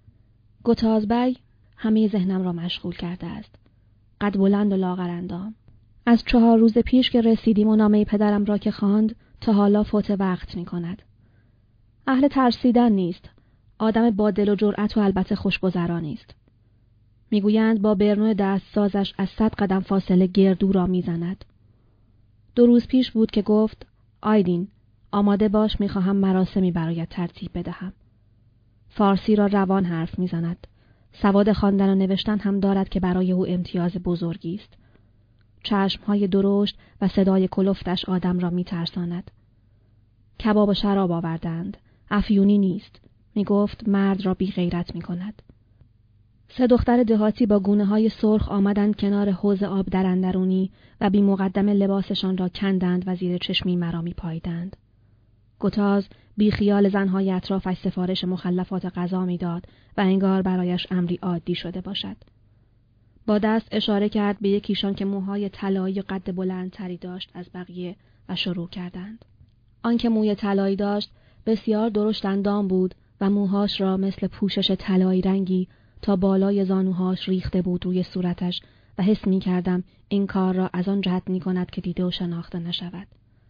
گتازبی همه ذهنم را مشغول کرده است. قد بلند و لاغرندام. از چهار روز پیش که رسیدیم و نامه پدرم را که خواند تا حالا فوت وقت می کند. اهل ترسیدن نیست. آدم با دل و جرأت و البته خوشگذرانی است. میگویند با برنو دستسازش از صد قدم فاصله گردو را میزند. دو روز پیش بود که گفت آیدین آماده باش، میخواهم مراسمی برایت ترتیب بدهم. فارسی را روان حرف میزند. سواد خواندن و نوشتن هم دارد که برای او امتیاز بزرگی است. چشمهای درشت و صدای کلفتش آدم را میترساند. کباب و شراب آوردند. افیونی نیست. میگفت مرد را بی غیرت میکند. سه دختر دهاتی با گونه های سرخ آمدند کنار حوض آب در اندرونی و بی مقدمه لباسشان را کندند و زیر چشمی مرا می پاییدند. گتاز بی خیال زنهای اطرافش سفارش مخلفات غذا می داد و انگار برایش امری عادی شده باشد. با دست اشاره کرد به یکیشان که موهای طلایی قد بلندتری داشت از بقیه و شروع کردند. آن که موی طلایی داشت بسیار درشت اندام بود و موهاش را مثل پوشش طلایی رنگی تا بالای زانوهاش ریخته بود روی صورتش و حس می کردم این کار را از آن جهت می کند که دیده و شناخته نشود.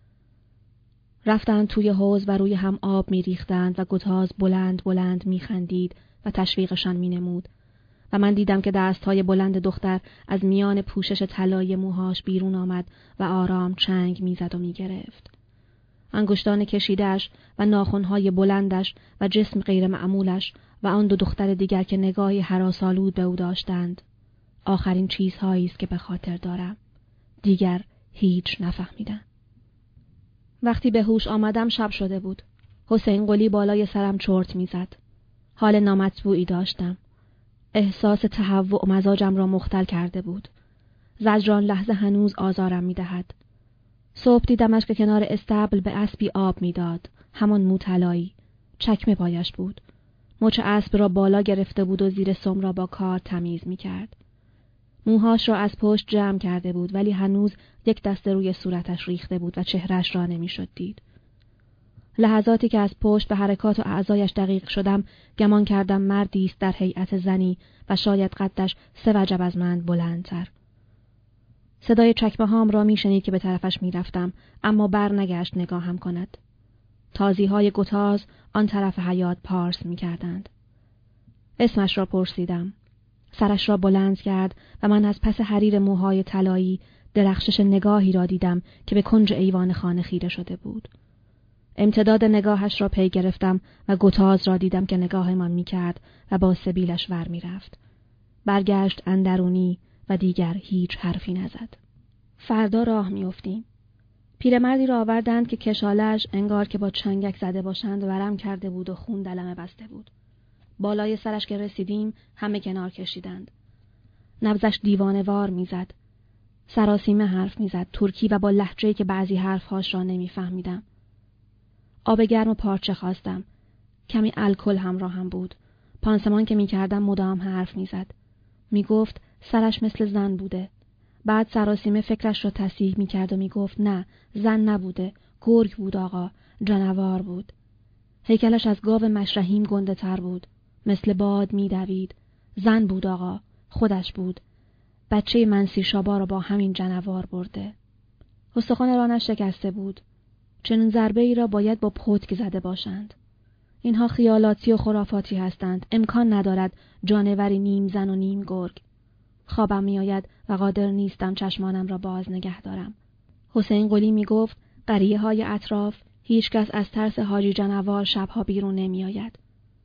رفتند توی حوض و روی هم آب می ریختند و گتاز بلند بلند می خندید و تشویقشان می نمود و من دیدم که دستهای بلند دختر از میان پوشش طلایی موهاش بیرون آمد و آرام چنگ می زد و می گرفت. انگشتان کشیدش و ناخنهای بلندش و جسم غیر معمولش و آن دو دختر دیگر که نگاهی هراس‌آلود به او داشتند آخرین چیزهایی است که به خاطر دارم. دیگر هیچ نفهمیدم. وقتی به هوش آمدم شب شده بود. حسین قلی بالای سرم چرت میزد. حال نامطبوعی داشتم. احساس تهوع مزاجم را مختل کرده بود. زجران لحظه هنوز آزارم میدهد. صبح دیدمش که کنار استبل به اسبی آب میداد. همان موطلایی. چکمه پایش بود. مچ اسب را بالا گرفته بود و زیر سم را با کار تمیز میکرد. موهاش را از پشت جمع کرده بود ولی هنوز یک دسته روی صورتش ریخته بود و چهرهش را نمیشد دید. لحظاتی که از پشت به حرکات و اعضایش دقیق شدم گمان کردم مردی است در هیئت زنی و شاید قدش سه وجب از من بلندتر. صدای چکمه هام را میشنید که به طرفش میرفتم اما بر نگشت نگاهم کند. تازیهای گتاز آن طرف حیاط پارس میکردند. اسمش را پرسیدم. سرش را بلند کرد و من از پس حریر موهای طلایی درخشش نگاهی را دیدم که به کنج ایوان خانه خیره شده بود. امتداد نگاهش را پی گرفتم و گتاز را دیدم که نگاهمان میکرد و با سبیلش ور میرفت. برگشت اندرونی و دیگر هیچ حرفی نزد. فردا راه میافتیم. پیرمردی را آوردند که کشاله‌اش انگار که با چنگک زده باشند ورم کرده بود و خون دلمه بسته بود. بالای سرش که رسیدیم همه کنار کشیدند. نبضش دیوانه‌وار میزد. سراسیمه حرف میزد، ترکی و با لهجه‌ای که بعضی حرفهاش را نمیفهمیدم. آب گرم و پارچه خواستم. کمی الکل همراه هم بود. پانسمان که میکردم مدام حرف میزد. میگفت سرش مثل زن بوده. بعد سراسیمه فکرش را تصحیح میکرد و میگفت نه، زن نبوده، گرگ بود آقا، جانور بود. هیکلش از گاو مشرحیم گنده تر بود. مثل باد میدوید. زن بود آقا، خودش بود. بچه منسی شابا را با همین جانور برده. استخوان رانش شکسته بود. چنین ضربه ای را باید با پتک زده باشند. اینها خیالاتی و خرافاتی هستند. امکان ندارد جانوری نیم زن و نیم گرگ. خوابم می آید و قادر نیستم چشمانم را باز نگه دارم. حسین قلی می گفت قریه های اطراف هیچ کس از ترس حاجی جانوار شبها بیرون نمی آید.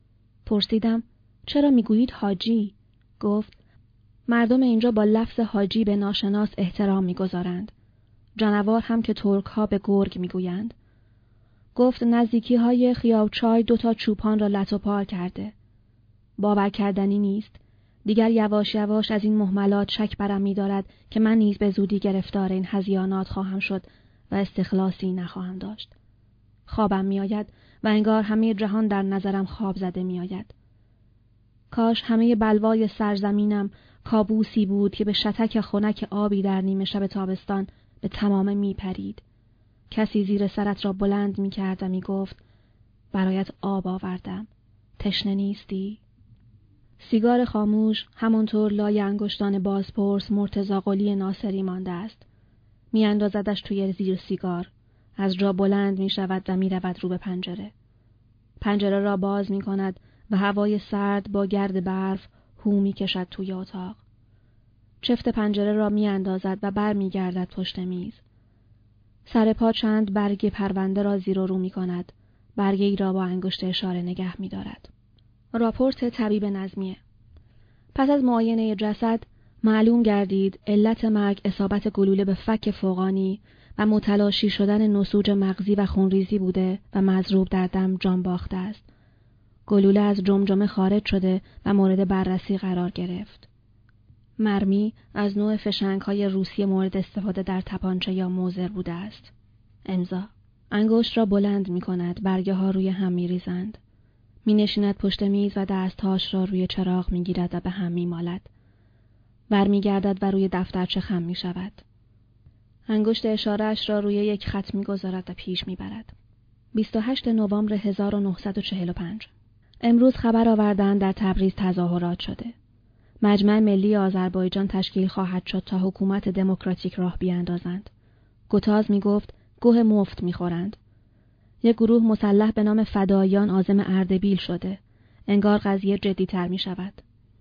پرسیدم چرا می گویید حاجی؟ گفت مردم اینجا با لفظ حاجی به ناشناس احترام می گذارند. جانوار هم که ترک ها به گرگ می گویند. گفت نزدیکی های خیابچای دوتا چوپان را لت و پار کرده. باور کردنی نیست. دیگر یواش یواش از این مهملات شک برم می دارد که من نیز به زودی گرفتار این هذیانات خواهم شد و استخلاصی نخواهم داشت. خوابم می آید و انگار همه جهان در نظرم خواب زده می آید. کاش همه بلوای سرزمینم کابوسی بود که به شتک خنک آبی در نیمه شب تابستان به تمامه می پرید. کسی زیر سرت را بلند می کرد و می گفت برایت آب آوردم. تشنه نیستی؟ سیگار خاموش همانطور لای انگشتان بازپرس مرتضی قلی ناصری مانده است. می اندازدش توی زیر سیگار. از جا بلند می شود و می رود رو به پنجره. پنجره را باز می کند و هوای سرد با گرد برف هو می کشد توی اتاق. چفت پنجره را می اندازد و بر می گردد پشت میز. سر پا چند برگ پرونده را زیر و رو می کند. برگه ای را با انگشت اشاره نگه می دارد. راپورت طبیب نظمیه. پس از معاینه جسد معلوم گردید علت مرگ اصابت گلوله به فک فوقانی و متلاشی شدن نسوج مغزی و خونریزی بوده و مضروب در دم جان باخته است. گلوله از جمجمه خارج شده و مورد بررسی قرار گرفت. مرمی از نوع فشنگ‌های روسی مورد استفاده در تپانچه یا موزر بوده است. امضا. انگشت را بلند می کند، برگه ها روی هم می ریزند. می نشیند پشت میز و دستهاش را روی چراغ می گیرد و به هم می مالد. بر می گردد و روی دفترچه خم می شود. انگشت اشارهش را روی یک خط می گذارد و پیش می برد. بیست و هشتم نوامبر هزار و نهصد و چهل و پنج. امروز خبر آوردند در تبریز تظاهرات شده. مجمع ملی آذربایجان تشکیل خواهد شد تا حکومت دموکراتیک راه بیاندازند. گتاز می گفت گوه مفت می خورند. یک گروه مسلح به نام فداییان عازم اردبیل شده. انگار قضیه جدی تر می شود.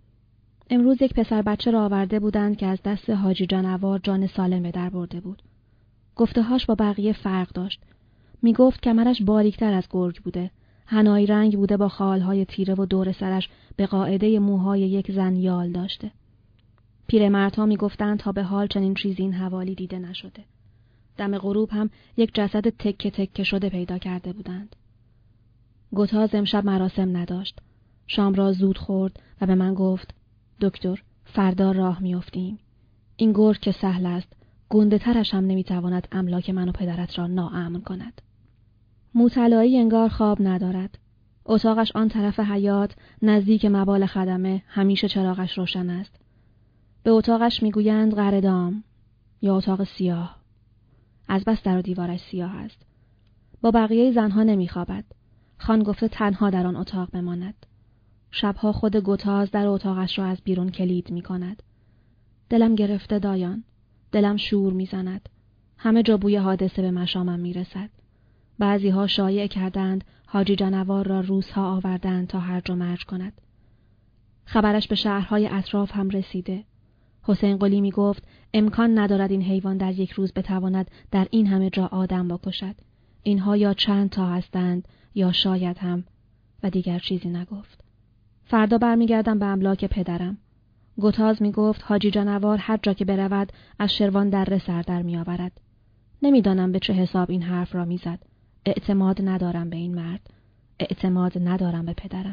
امروز یک پسر بچه را آورده بودند که از دست حاجی جانوار جان سالم به در برده بود. گفته‌هاش با بقیه فرق داشت. می گفت کمرش باریکتر از گرگ بوده. حنایی رنگ بوده با خالهای تیره و دور سرش به قاعده موهای یک زن یال داشته. پیرمردها میگفتند تا به حال چنین چیزی این حوالی دیده نشده. دم غروب هم یک جسد تکه تکه شده پیدا کرده بودند. گوتاز امشب مراسم نداشت. شام را زود خورد و به من گفت: دکتر، فردا راه میافتیم. این گرگ که سهل است، گنده ترش هم نمیتواند املاک من و پدرت را ناامن کند. موطلایی انگار خواب ندارد. اتاقش آن طرف حیاط نزدیک مبال خدمه همیشه چراغش روشن است. به اتاقش میگویند قردام یا اتاق سیاه. از بس در و دیوارش سیاه است. با بقیه زنها نمیخوابد. خان گفته تنها در آن اتاق بماند. شبها خود گوتاز در اتاقش را از بیرون کلید میکند. دلم گرفته دایان. دلم شور میزند. همه جا بوی حادثه به مشامم میرسد. بعضیها شایع کردند حاجی جنوار را روسها آوردند تا هرج و مرج کند. خبرش به شهرهای اطراف هم رسیده. حسین قلی می گفت امکان ندارد این حیوان در یک روز بتواند در این همه جا آدم بکشد. اینها یا چند تا هستند یا شاید هم، و دیگر چیزی نگفت. فردا برمیگردم به املاک پدرم. گوتاز می گفت حاجی جنوار هر جا که برود از شروان دره سر در می آورد. نمیدانم به چه حساب این حرف را میزد. اعتماد ندارم به این مرد. اعتماد ندارم به پدرم.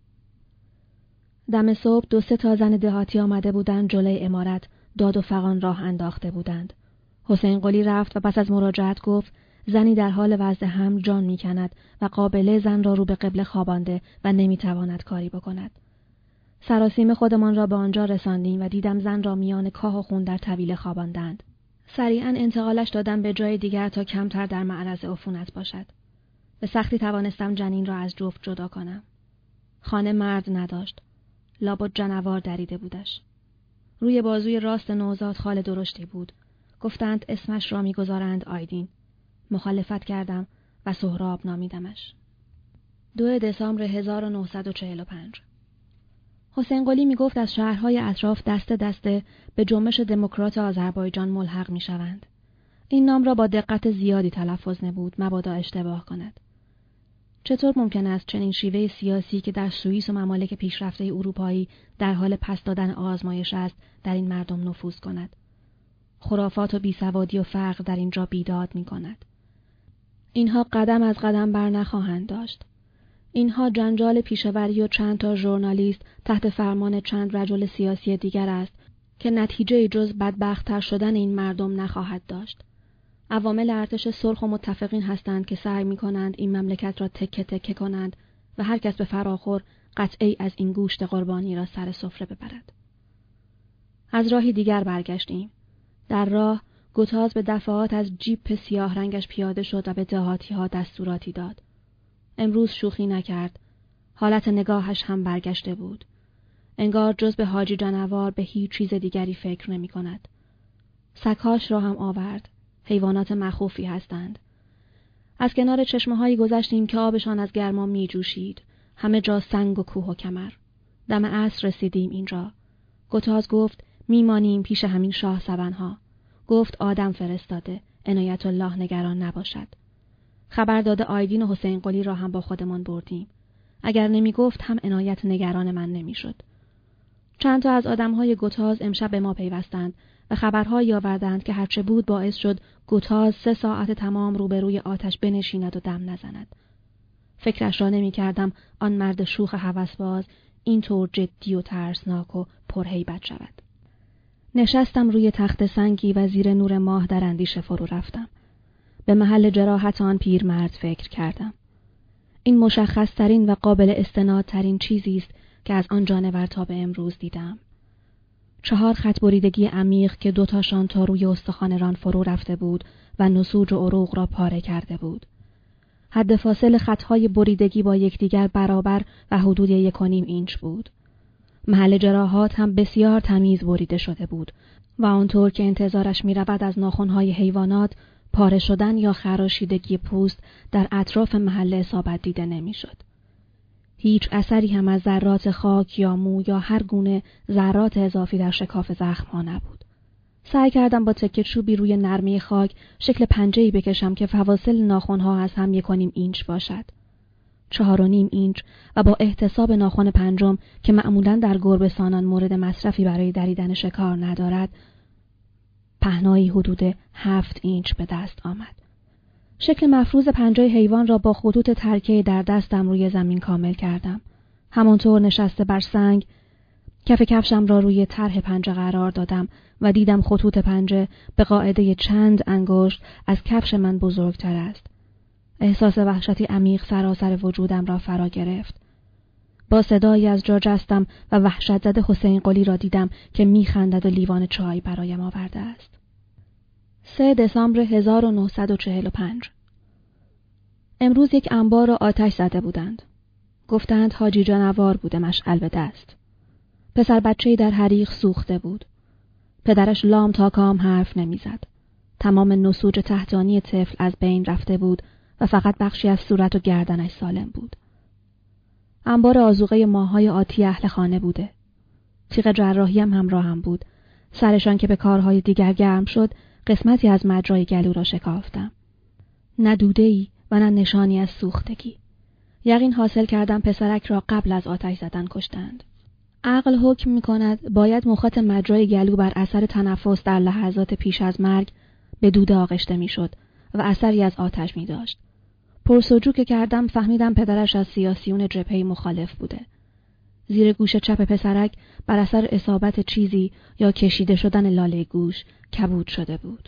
دم صبح دو سه تا زن دهاتی آمده بودند جلوی عمارت، داد و فغان راه انداخته بودند. حسین قلی رفت و پس از مراجعت گفت زنی در حال وضع حمل جان میکند و قابله زن را رو به قبله خوابانده و نمیتواند کاری بکند. سراسیم خودمان را به آنجا رساندیم و دیدم زن را میان کاه و خون در طویله خواباندند. سریعا انتقالش دادم به جای دیگر تا کمتر در معرض عفونت باشد. به سختی توانستم جنین را از جفت جدا کنم. خانه مرد نداشت. لابد جنوار دریده بودش. روی بازوی راست نوزاد خال درشتی بود. گفتند اسمش را میگذارند آیدین. مخالفت کردم و سهراب نامیدمش. دو دسامبر هزار و نهصد و چهل و پنج. حسین قلی می گفت از شهرهای اطراف دسته دسته به جنبش دموکرات آذربایجان ملحق می شوند. این نام را با دقت زیادی تلفظ نبود مبادا اشتباه کند. چطور ممکن است چنین شیوه سیاسی که در سوئیس و ممالک پیشرفته اروپایی در حال پس دادن آزمایش است در این مردم نفوذ کند؟ خرافات و بیسوادی و فقر در اینجا بیداد می کند. اینها قدم از قدم بر نخواهند داشت. اینها جنجال پیشوری و چند تا ژورنالیست تحت فرمان چند رجل سیاسی دیگر است که نتیجه جز بدبخت‌تر شدن این مردم نخواهد داشت. عوامل ارتش صلح و متفقین هستند که سعی می‌کنند این مملکت را تکه تکه کنند و هر کس به فراخور قطعی از این گوشت قربانی را سر سفره ببرد. از راهی دیگر برگشتیم. در راه گوتاز به دفعات از جیپ سیاه رنگش پیاده شد و به دهاتی‌ها دستوراتی داد. امروز شوخی نکرد. حالت نگاهش هم برگشته بود. انگار جز به حاجی جنوار به هیچ چیز دیگری فکر نمی کند. سگ‌هاش را هم آورد. حیوانات مخوفی هستند. از کنار چشمه‌هایی گذشتیم که آبشان از گرما می جوشید. همه جا سنگ و کوه و کمر. دم عصر رسیدیم اینجا. گوتاز گفت میمانیم پیش همین شاه سبنها. گفت آدم فرستاده. عنایت الله نگران نباشد. خبر داده آیدین و حسین قلی را هم با خودمان بردیم. اگر نمی گفت هم عنایت نگران من نمی شد. چند تا از آدمهای گوتاز امشب به ما پیوستند و خبرهایی آوردند که هرچه بود باعث شد گوتاز سه ساعت تمام روبروی آتش بنشیند و دم نزند. فکرش را نمی کردم آن مرد شوخ هوسباز اینطور جدی و ترسناک و پرهیبت شود. نشستم روی تخت سنگی و زیر نور ماه در اندیشه فرو رفتم. به محل جراحت آن پیرمرد فکر کردم. این مشخص ترین و قابل استناد ترین چیزی است که از آن جانور تا به امروز دیدم. چهار خط بریدگی عمیق که دوتاشان تا روی استخوان ران فرو رفته بود و نسوج و عروق را پاره کرده بود. حد فاصل خطهای بریدگی با یکدیگر برابر و حدود یک و نیم اینچ بود. محل جراحات هم بسیار تمیز بریده شده بود و آنطور که انتظارش می رود از ناخنهای حیوانات پاره شدن یا خراشیدگی پوست در اطراف محل اصابت دیده نمی شد. هیچ اثری هم از ذرات خاک یا مو یا هر گونه ذرات اضافی در شکاف زخم ها نبود. سعی کردم با تکه چوبی روی نرمی خاک شکل پنجه‌ای بکشم که فواصل ناخن‌ها از هم یک و نیم اینچ باشد. چهار و نیم اینچ و با احتساب ناخن پنجم که معمولاً در گربه‌سانان مورد مصرفی برای دریدن شکار ندارد، پهنایی حدود هفت اینچ به دست آمد. شکل مفروض پنجه حیوان را با خطوط ترکه در دستم روی زمین کامل کردم. همانطور نشسته بر سنگ، کف کفشم را روی طرح پنجه قرار دادم و دیدم خطوط پنجه به قاعده چند انگشت از کفش من بزرگتر است. احساس وحشتی عمیق سراسر وجودم را فرا گرفت. با صدایی از جا جستم و وحشت زده حسین قلی را دیدم که میخندد و لیوان چای برایم آورده است. سوم دسامبر هزار و نهصد و چهل و پنج. امروز یک انبار را آتش زده بودند. گفتند حاجی جانوار بوده مشعل به دست. پسر بچه‌ای در حریق سوخته بود. پدرش لام تا کام حرف نمیزد. تمام نسوج تحتانی طفل از بین رفته بود و فقط بخشی از صورت و گردنش سالم بود. انبار آذوقه ماهای آتی اهل خانه بوده. تیغ جراحی هم همراه هم بود. سرشان که به کارهای دیگر گرم شد، قسمتی از مجرای گلو را شکافتم. نه دوده‌ای و نه نشانی از سوختگی. یقین حاصل کردم پسرک را قبل از آتش زدن کشتند. عقل حکم می کند باید مخاط مجرای گلو بر اثر تنفس در لحظات پیش از مرگ به دوده آغشته می شد و اثری از آتش می داشت. پرسجو که کردم فهمیدم پدرش از سیاسیون جبهه مخالف بوده. زیر گوش چپ پسرک بر اثر اصابت چیزی یا کشیده شدن لاله گوش کبود شده بود.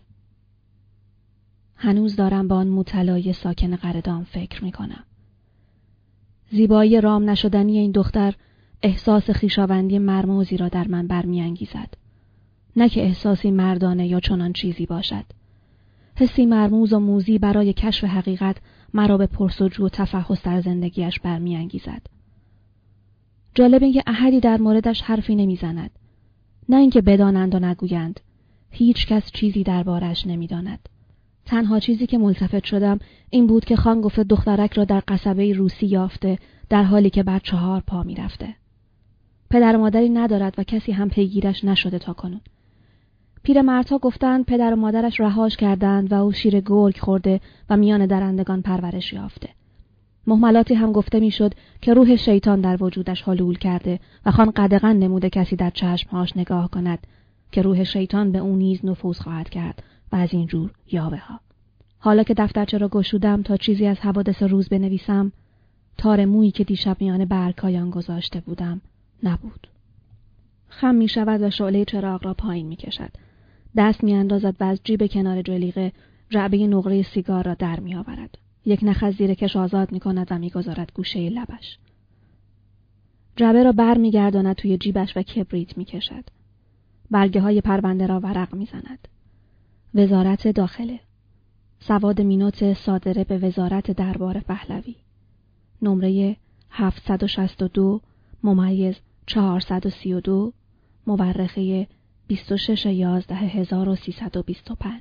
هنوز دارم با آن مطلای ساکن قردام فکر می کنم. زیبایی رام نشدنی این دختر احساس خویشاوندی مرموزی را در من برمی‌انگیزد. نه که احساسی مردانه یا چنان چیزی باشد. حسی مرموز و موزی برای کشف حقیقت مرا به پرسجو و تفحص در زندگیش برمی‌انگیزد. جالب این که احدی در موردش حرفی نمی‌زند. نه اینکه بدانند و نگویند. هیچ کس چیزی دربارش نمی‌داند. تنها چیزی که ملتفت شدم این بود که خان گفته دخترک را در قصبه روسی یافته در حالی که بر چهار پا می‌رفته. پدر و مادری ندارد و کسی هم پیگیرش نشده تا کنون. پیرمردها گفتند پدر و مادرش رهاش کردند و او شیر گرگ خورده و میان درندگان پرورش یافته. مهملاتی هم گفته میشد که روح شیطان در وجودش حلول کرده و خان قدغن نموده کسی در چشمهاش نگاه کند که روح شیطان به او نیز نفوذ خواهد کرد و از این جور یاوه ها. حالا که دفترچه را گشودم تا چیزی از حوادث روز بنویسم، تار مویی که دیشب میان برگ‌هایان گذاشته بودم نبود. خم می شود و شعله چراغ را پایین می کشد. دست می اندازد و از جیب کنار جلیقه جعبه نقره سیگار را در می آورد. یک نخ از زیر کش آزاد می کند و می گذارد گوشه لبش. جعبه را بر می گرداند توی جیبش و کبریت می کشد. برگه های پرونده را ورق می زند. وزارت داخله. سواد مینوت صادره به وزارت دربار پهلوی. نمره هفتصد و شصت و دو ممیز چهارصد و سی و دو مورخه بیست و شش یازده هزار و سیصد و بیست و پنج.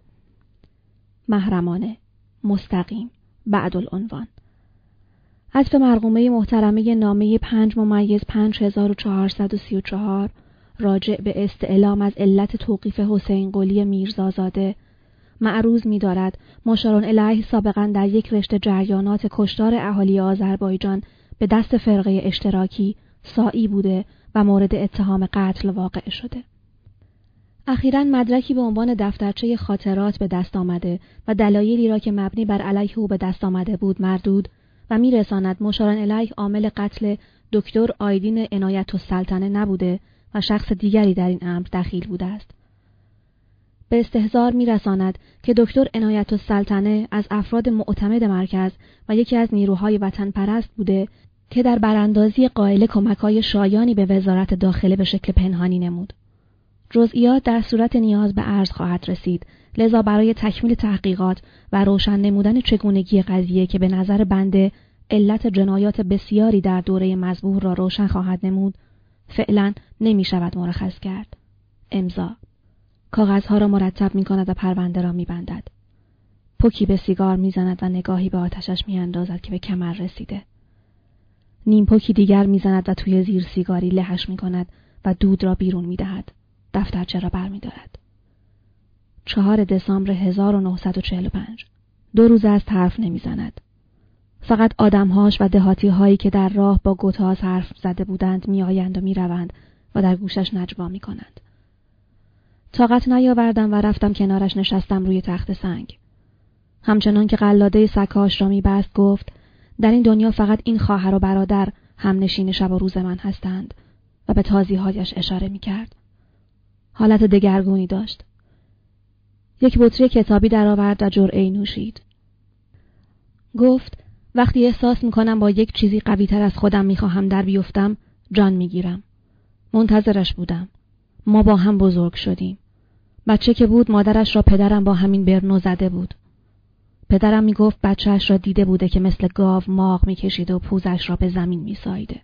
محرمانه مستقیم بعد العنوان. حذف مرقومه محترمه نامه پنج ممیز پنج هزار و چهارصد و سی و چهار راجع به استعلام از علت توقیف حسین قلی میرزازاده معروض می دارد مشارون علیه سابقا در یک رشته جریانات کشتار اهالی آذربایجان به دست فرقه اشتراکی سائی بوده و مورد اتهام قتل واقع شده. اخیراً مدرکی به عنوان دفترچه خاطرات به دست آمده و دلایلی را که مبنی بر علیه او به دست آمده بود مردود و میرساند مشارون علیه عامل قتل دکتر آیدین عنایت السلطنه نبوده و شخص دیگری در این امر دخیل بوده است. به استحضار میرساند که دکتر عنایت السلطنه از افراد معتمد مرکز و یکی از نیروهای وطن پرست بوده که در براندازی قائله کمک‌های شایانی به وزارت داخله به شکل پنهانی نمود. جزئیات در صورت نیاز به عرض خواهد رسید، لذا برای تکمیل تحقیقات و روشن نمودن چگونگی قضیه که به نظر بنده علت جنایات بسیاری در دوره مذبوح را روشن خواهد نمود، فعلا نمی شود مرخص کرد. امضا. کاغذها را مرتب می کند و پرونده را می بندد. پوکی به سیگار می زند و نگاهی به آتشش می اندازد که به کمر رسیده. نیم پوکی دیگر می زند و توی زیر سیگاری لهش می کند و دود را بیرون می دهد. دفترچه را بر می دارد. چهار دسامبر هزار و نهصد و چهل و پنج. دو روز است حرف نمی زند. فقط آدمهاش و دهاتی‌هایی که در راه با گتاز حرف زده بودند میآیند و میروند و در گوشش نجوا میکنند. طاقت نیاوردم و رفتم کنارش نشستم روی تخت سنگ. همچنان که قلاده سکاش را میبست گفت در این دنیا فقط این خواهر و برادر هم نشین شب و روز من هستند و به تازی‌هایش اشاره میکرد. حالت دگرگونی داشت. یک بطری کتابی درآورد و جرعه‌ای نوشید. گفت وقتی احساس میکنم با یک چیزی قوی‌تر از خودم میخواهم در بیفتم جان میگیرم. منتظرش بودم. ما با هم بزرگ شدیم. بچه که بود مادرش را پدرم با همین برنو زده بود. پدرم میگفت بچهش را دیده بوده که مثل گاو ماغ میکشیده و پوزش را به زمین میساییده.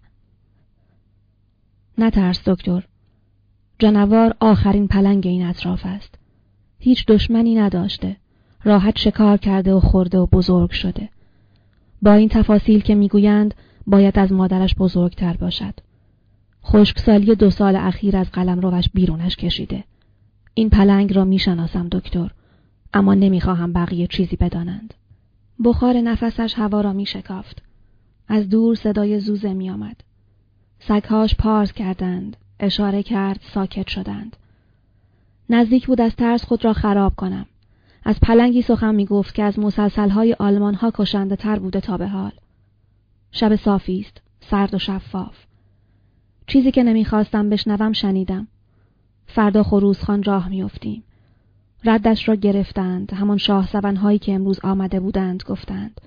نترس دکتر. جانور آخرین پلنگ این اطراف است. هیچ دشمنی نداشته. راحت شکار کرده و خورده و بزرگ شده. با این تفاصیل که میگویند باید از مادرش بزرگتر باشد. خشکسالی دو سال اخیر از قلمروش بیرونش کشیده. این پلنگ را میشناسم دکتر، اما نمیخواهم بقیه چیزی بدانند. بخار نفسش هوا را میشکافت. از دور صدای زوزه میآمد. سگهاش پارس کردند، اشاره کرد، ساکت شدند. نزدیک بود از ترس خود را خراب کنم. از پلنگی سخن میگفت که از مسلسل‌های آلمان‌ها کشنده تر بوده تا به حال. شب صافی است، سرد و شفاف. چیزی که نمیخواستم بشنوم شنیدم. فردا خروسخان راه میافتیم. ردش را گرفتند، همان شاه سون‌هایی که امروز آمده بودند گفتند.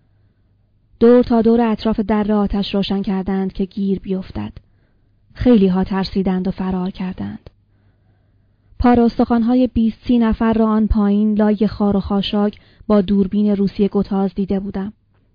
دور تا دور اطراف در آتش روشن کردند که گیر بیفتد. خیلی ها ترسیدند و فرار کردند. پاره استخوان‌های بیست سی نفر را آن پایین لای خار و خاشاک با دوربین روسی گتاز دیده بودم.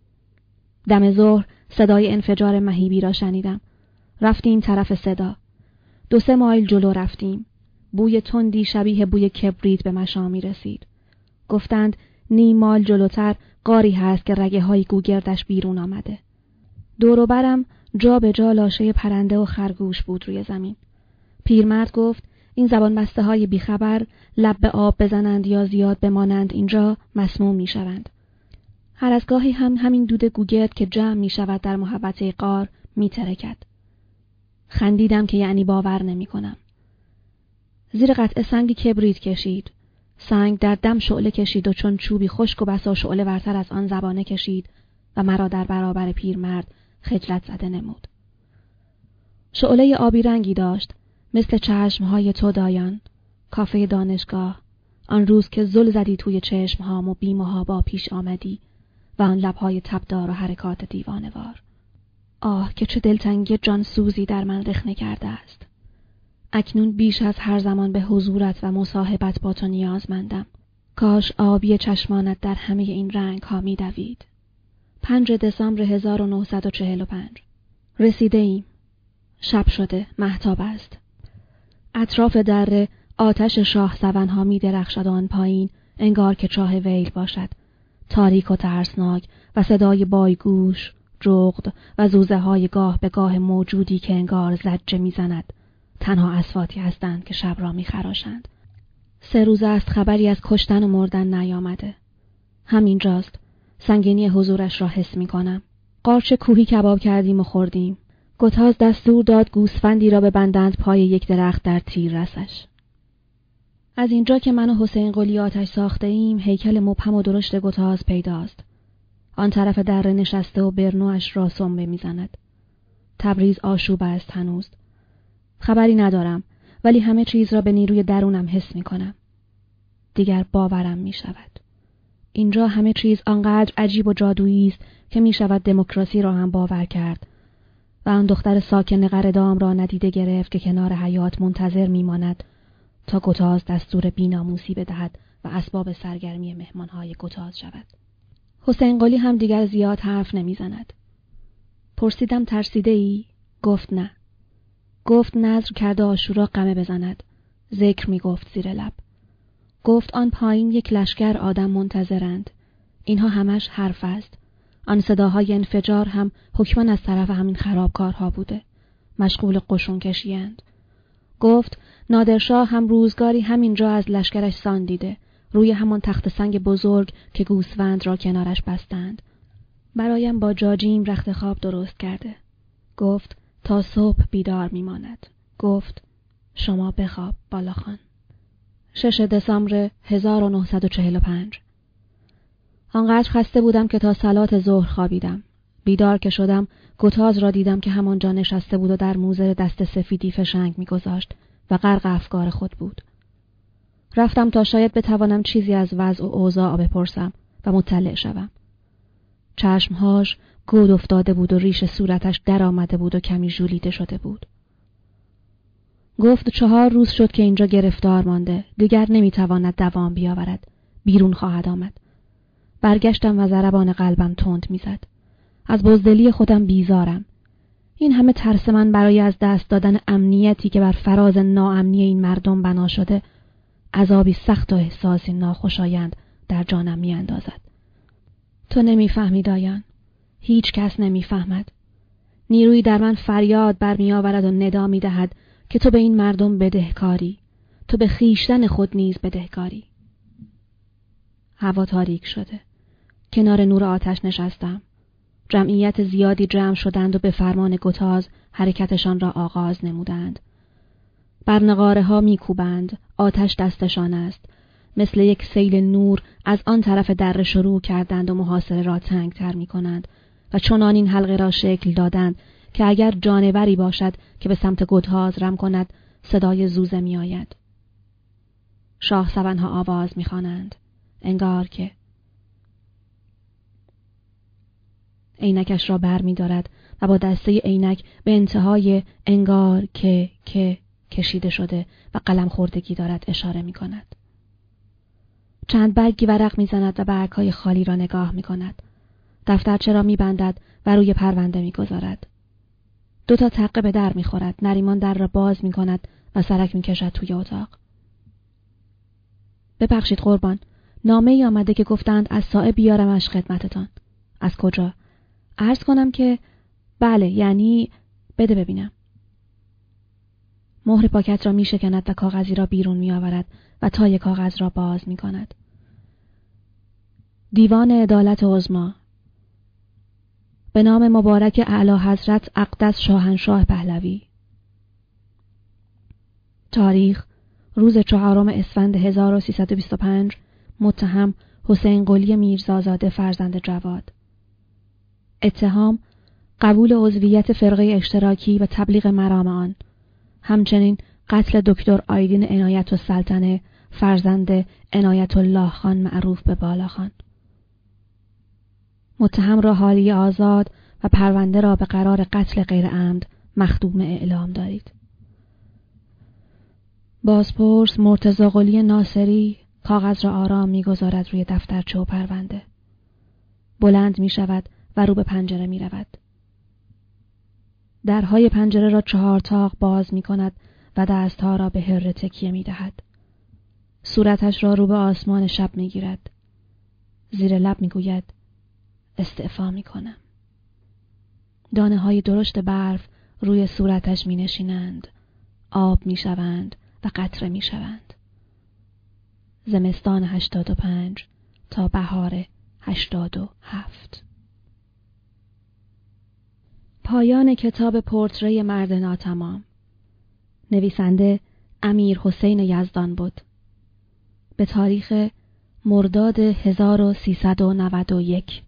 دم ظهر صدای انفجار مهیبی را شنیدم. رفتیم طرف صدا. دو سه مایل جلو رفتیم. بوی تندی شبیه بوی کبریت به مشام می رسید. گفتند نیم مایل جلوتر غاری هست که رگه های گوگردش بیرون آمده. دور و برم جا به جا لاشه پرنده و خرگوش بود روی زمین. پیرمرد گفت این زبان بسته های بیخبر لب به آب بزنند یا زیاد بمانند اینجا مسموم می شوند. هر از گاهی هم همین دود گوگرد که جمع می شود در محوطه غار می ترکد. خندیدم که یعنی باور نمی کنم. زیر قطعه سنگ کبریت کشید. سنگ در دم شعله کشید و چون چوبی خشک و بسا شعله ورتر از آن زبانه کشید و مرا در برابر پیرمرد خجلت زده نمود. شعله آبی رنگی داشت، مثل چشمهای تو دایان، کافه دانشگاه، آن روز که زل زدی توی چشمهام و بی‌محابا پیش آمدی و آن لبهای تبدار و حرکات دیوانه‌وار. آه که چه دلتنگی جان سوزی در من رخنه کرده است. اکنون بیش از هر زمان به حضورت و مصاحبت با تو نیازمندم. کاش آبی چشمانت در همه این رنگ ها می دوید. پنج دسامبر هزار و نهصد و چهل و پنج. رسیده ایم. شب شده، مهتاب است. اطراف دره آتش شاه سون‌ها می درخشد آن پایین، انگار که چاه ویل باشد. تاریک و ترسناک و صدای بایگوش، جغد و زوزه های گاه به گاه موجودی که انگار زجه می زند. تنها اصواتی هستند که شب را می خراشند. سه روز است خبری از کشتن و مردن نیامده. همینجاست. سنگینی حضورش را حس می کنم. قارچ کوهی کباب کردیم و خوردیم. گتاز دستور داد گوسفندی را ببندند پای یک درخت در تیر رسش. از اینجا که من و حسین قلی آتش ساخته ایم، هیکل مبهم و درشت گتاز پیداست. آن طرف دره نشسته و برنوش را سنبه می زند. تبریز آشوب است هنوز. خبری ندارم، ولی همه چیز را به نیروی درونم حس می کنم. دیگر باورم می شود. اینجا همه چیز آنقدر عجیب و جادویی است که می شود دموکراسی را هم باور کرد و آن دختر ساکن قردام را ندیده گرفت که کنار حیاط منتظر می ماند تا گتاز دستور بی‌ناموسی بدهد و اسباب سرگرمی مهمانهای گتاز شود. حسین قلی هم دیگر زیاد حرف نمی زند. پرسیدم ترسیده ای؟ گفت نه. گفت نذر کرده آشورا قمه بزند. ذکر می گفت زیر لب. گفت آن پایین یک لشکر آدم منتظرند. اینها همش حرف است. آن صداهای انفجار هم حکماً از طرف همین خرابکارها بوده. مشغول قشون کشیند. گفت نادرشاه هم روزگاری همینجا از لشکرش سان دیده. روی همان تخت سنگ بزرگ که گوسفند را کنارش بستند. برایم با جاجیم رخت خواب درست کرده. گفت تا صبح بیدار میماند. گفت شما بخواب بالاخان. شش دسامبر هزار و نهصد و چهل و پنج. آنقدر خسته بودم که تا صلات ظهر خوابیدم. بیدار که شدم گتاز را دیدم که همانجا نشسته بود و در موزه دست سفیدی فشنگ می‌گذاشت و غرق افکار خود بود. رفتم تا شاید بتوانم چیزی از وضع و اوضاع بپرسم و مطلع شوم. چشمهاش گود افتاده بود و ریش صورتش در آمده بود و کمی ژولیده شده بود. گفت چهار روز شد که اینجا گرفتار مانده، دیگر نمیتواند دوام بیاورد، بیرون خواهد آمد. برگشتم و ضربان قلبم تند میزد. از بزدلی خودم بیزارم. این همه ترس من برای از دست دادن امنیتی که بر فراز ناامنی این مردم بنا شده، عذابی سخت و احساسی ناخوشایند در جانم میاندازد. تو نمیفهمی دایان. هیچ کس نمیفهمد. نیرویی در من فریاد برمیآورد و ندا میدهد که تو به این مردم بدهکاری. تو به خیشتن خود نیز بدهکاری. هوا تاریک شده. کنار نور آتش نشستم. جمعیت زیادی جمع شدند و به فرمان گتاز حرکتشان را آغاز نمودند. بر نقاره ها میکوبند، آتش دستشان است. مثل یک سیل نور از آن طرف دره شروع کردند و محاصره را تنگ تر می کنند و چنان این حلقه را شکل دادند که اگر جانوری باشد که به سمت گتاز رم کند صدای زوزه می آید. شاه سبنها آواز می خوانند. انگار که عینکش را بر می دارد و با دسته عینک به انتهای انگار که که کشیده شده و قلم خوردگی دارد اشاره می کند. چند برگی ورق می زند و برگهای خالی را نگاه می کند. دفترچه را می بندد و روی پرونده می گذارد. دو تا تقه به در می خورد. نریمان در را باز می کند و سرک می کشد توی اتاق. ببخشید قربان، نامه ای آمده که گفتند از سائه بیارمش خدمتتان. از کجا؟ عرض کنم که بله، یعنی بده ببینم. مهر پاکت را می شکند و کاغذی را بیرون می آورد و تای کاغذ را باز می کند. دیوان عدالت عظمی به نام مبارک اعلی حضرت اقدس شاهنشاه پهلوی. تاریخ روز چهارم اسفند هزار و سیصد و بیست و پنج. متهم حسین قلی میرزازاده فرزند جواد. اتهام قبول عضویت فرقه اشتراکی و تبلیغ مرام آن، همچنین قتل دکتر آیدین عنایت السلطنه فرزند عنایت الله خان معروف به بالاخان. متهم را حالی آزاد و پرونده را به قرار قتل غیر عمد مخدوم اعلام دارید. بازپرس مرتضی قلی ناصری کاغذ را آرام می‌گذارد روی دفترچه و پرونده. بلند می‌شود و رو به پنجره می‌رود. درهای پنجره را چهار تاق باز می‌کند و دستها را به هره تکیه می‌دهد. صورتش را رو به آسمان شب می‌گیرد. زیر لب می‌گوید استعفا می‌کنم. دانه‌های درشت برف روی صورتش می‌نشینند، آب می‌شوند و قطره می‌شوند. زمستان هشتاد و پنج تا بهار هشتاد و هفت. پایان کتاب پورتری مرد ناتمام. نویسنده امیر حسین یزدان بود. به تاریخ مرداد هزار و سیصد و نود و یک.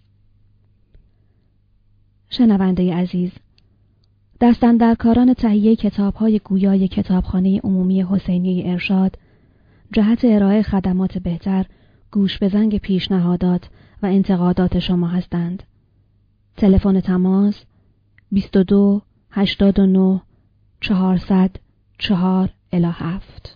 شنونده عزیز، دستاندرکاران تهیه کتاب‌های گویای کتابخانه عمومی حسینیه ارشاد جهت ارائه خدمات بهتر گوش به زنگ پیشنهادات و انتقادات شما هستند. تلفن تماس بیست و دو هشتاد و نه چهارصد چهار الی هفت.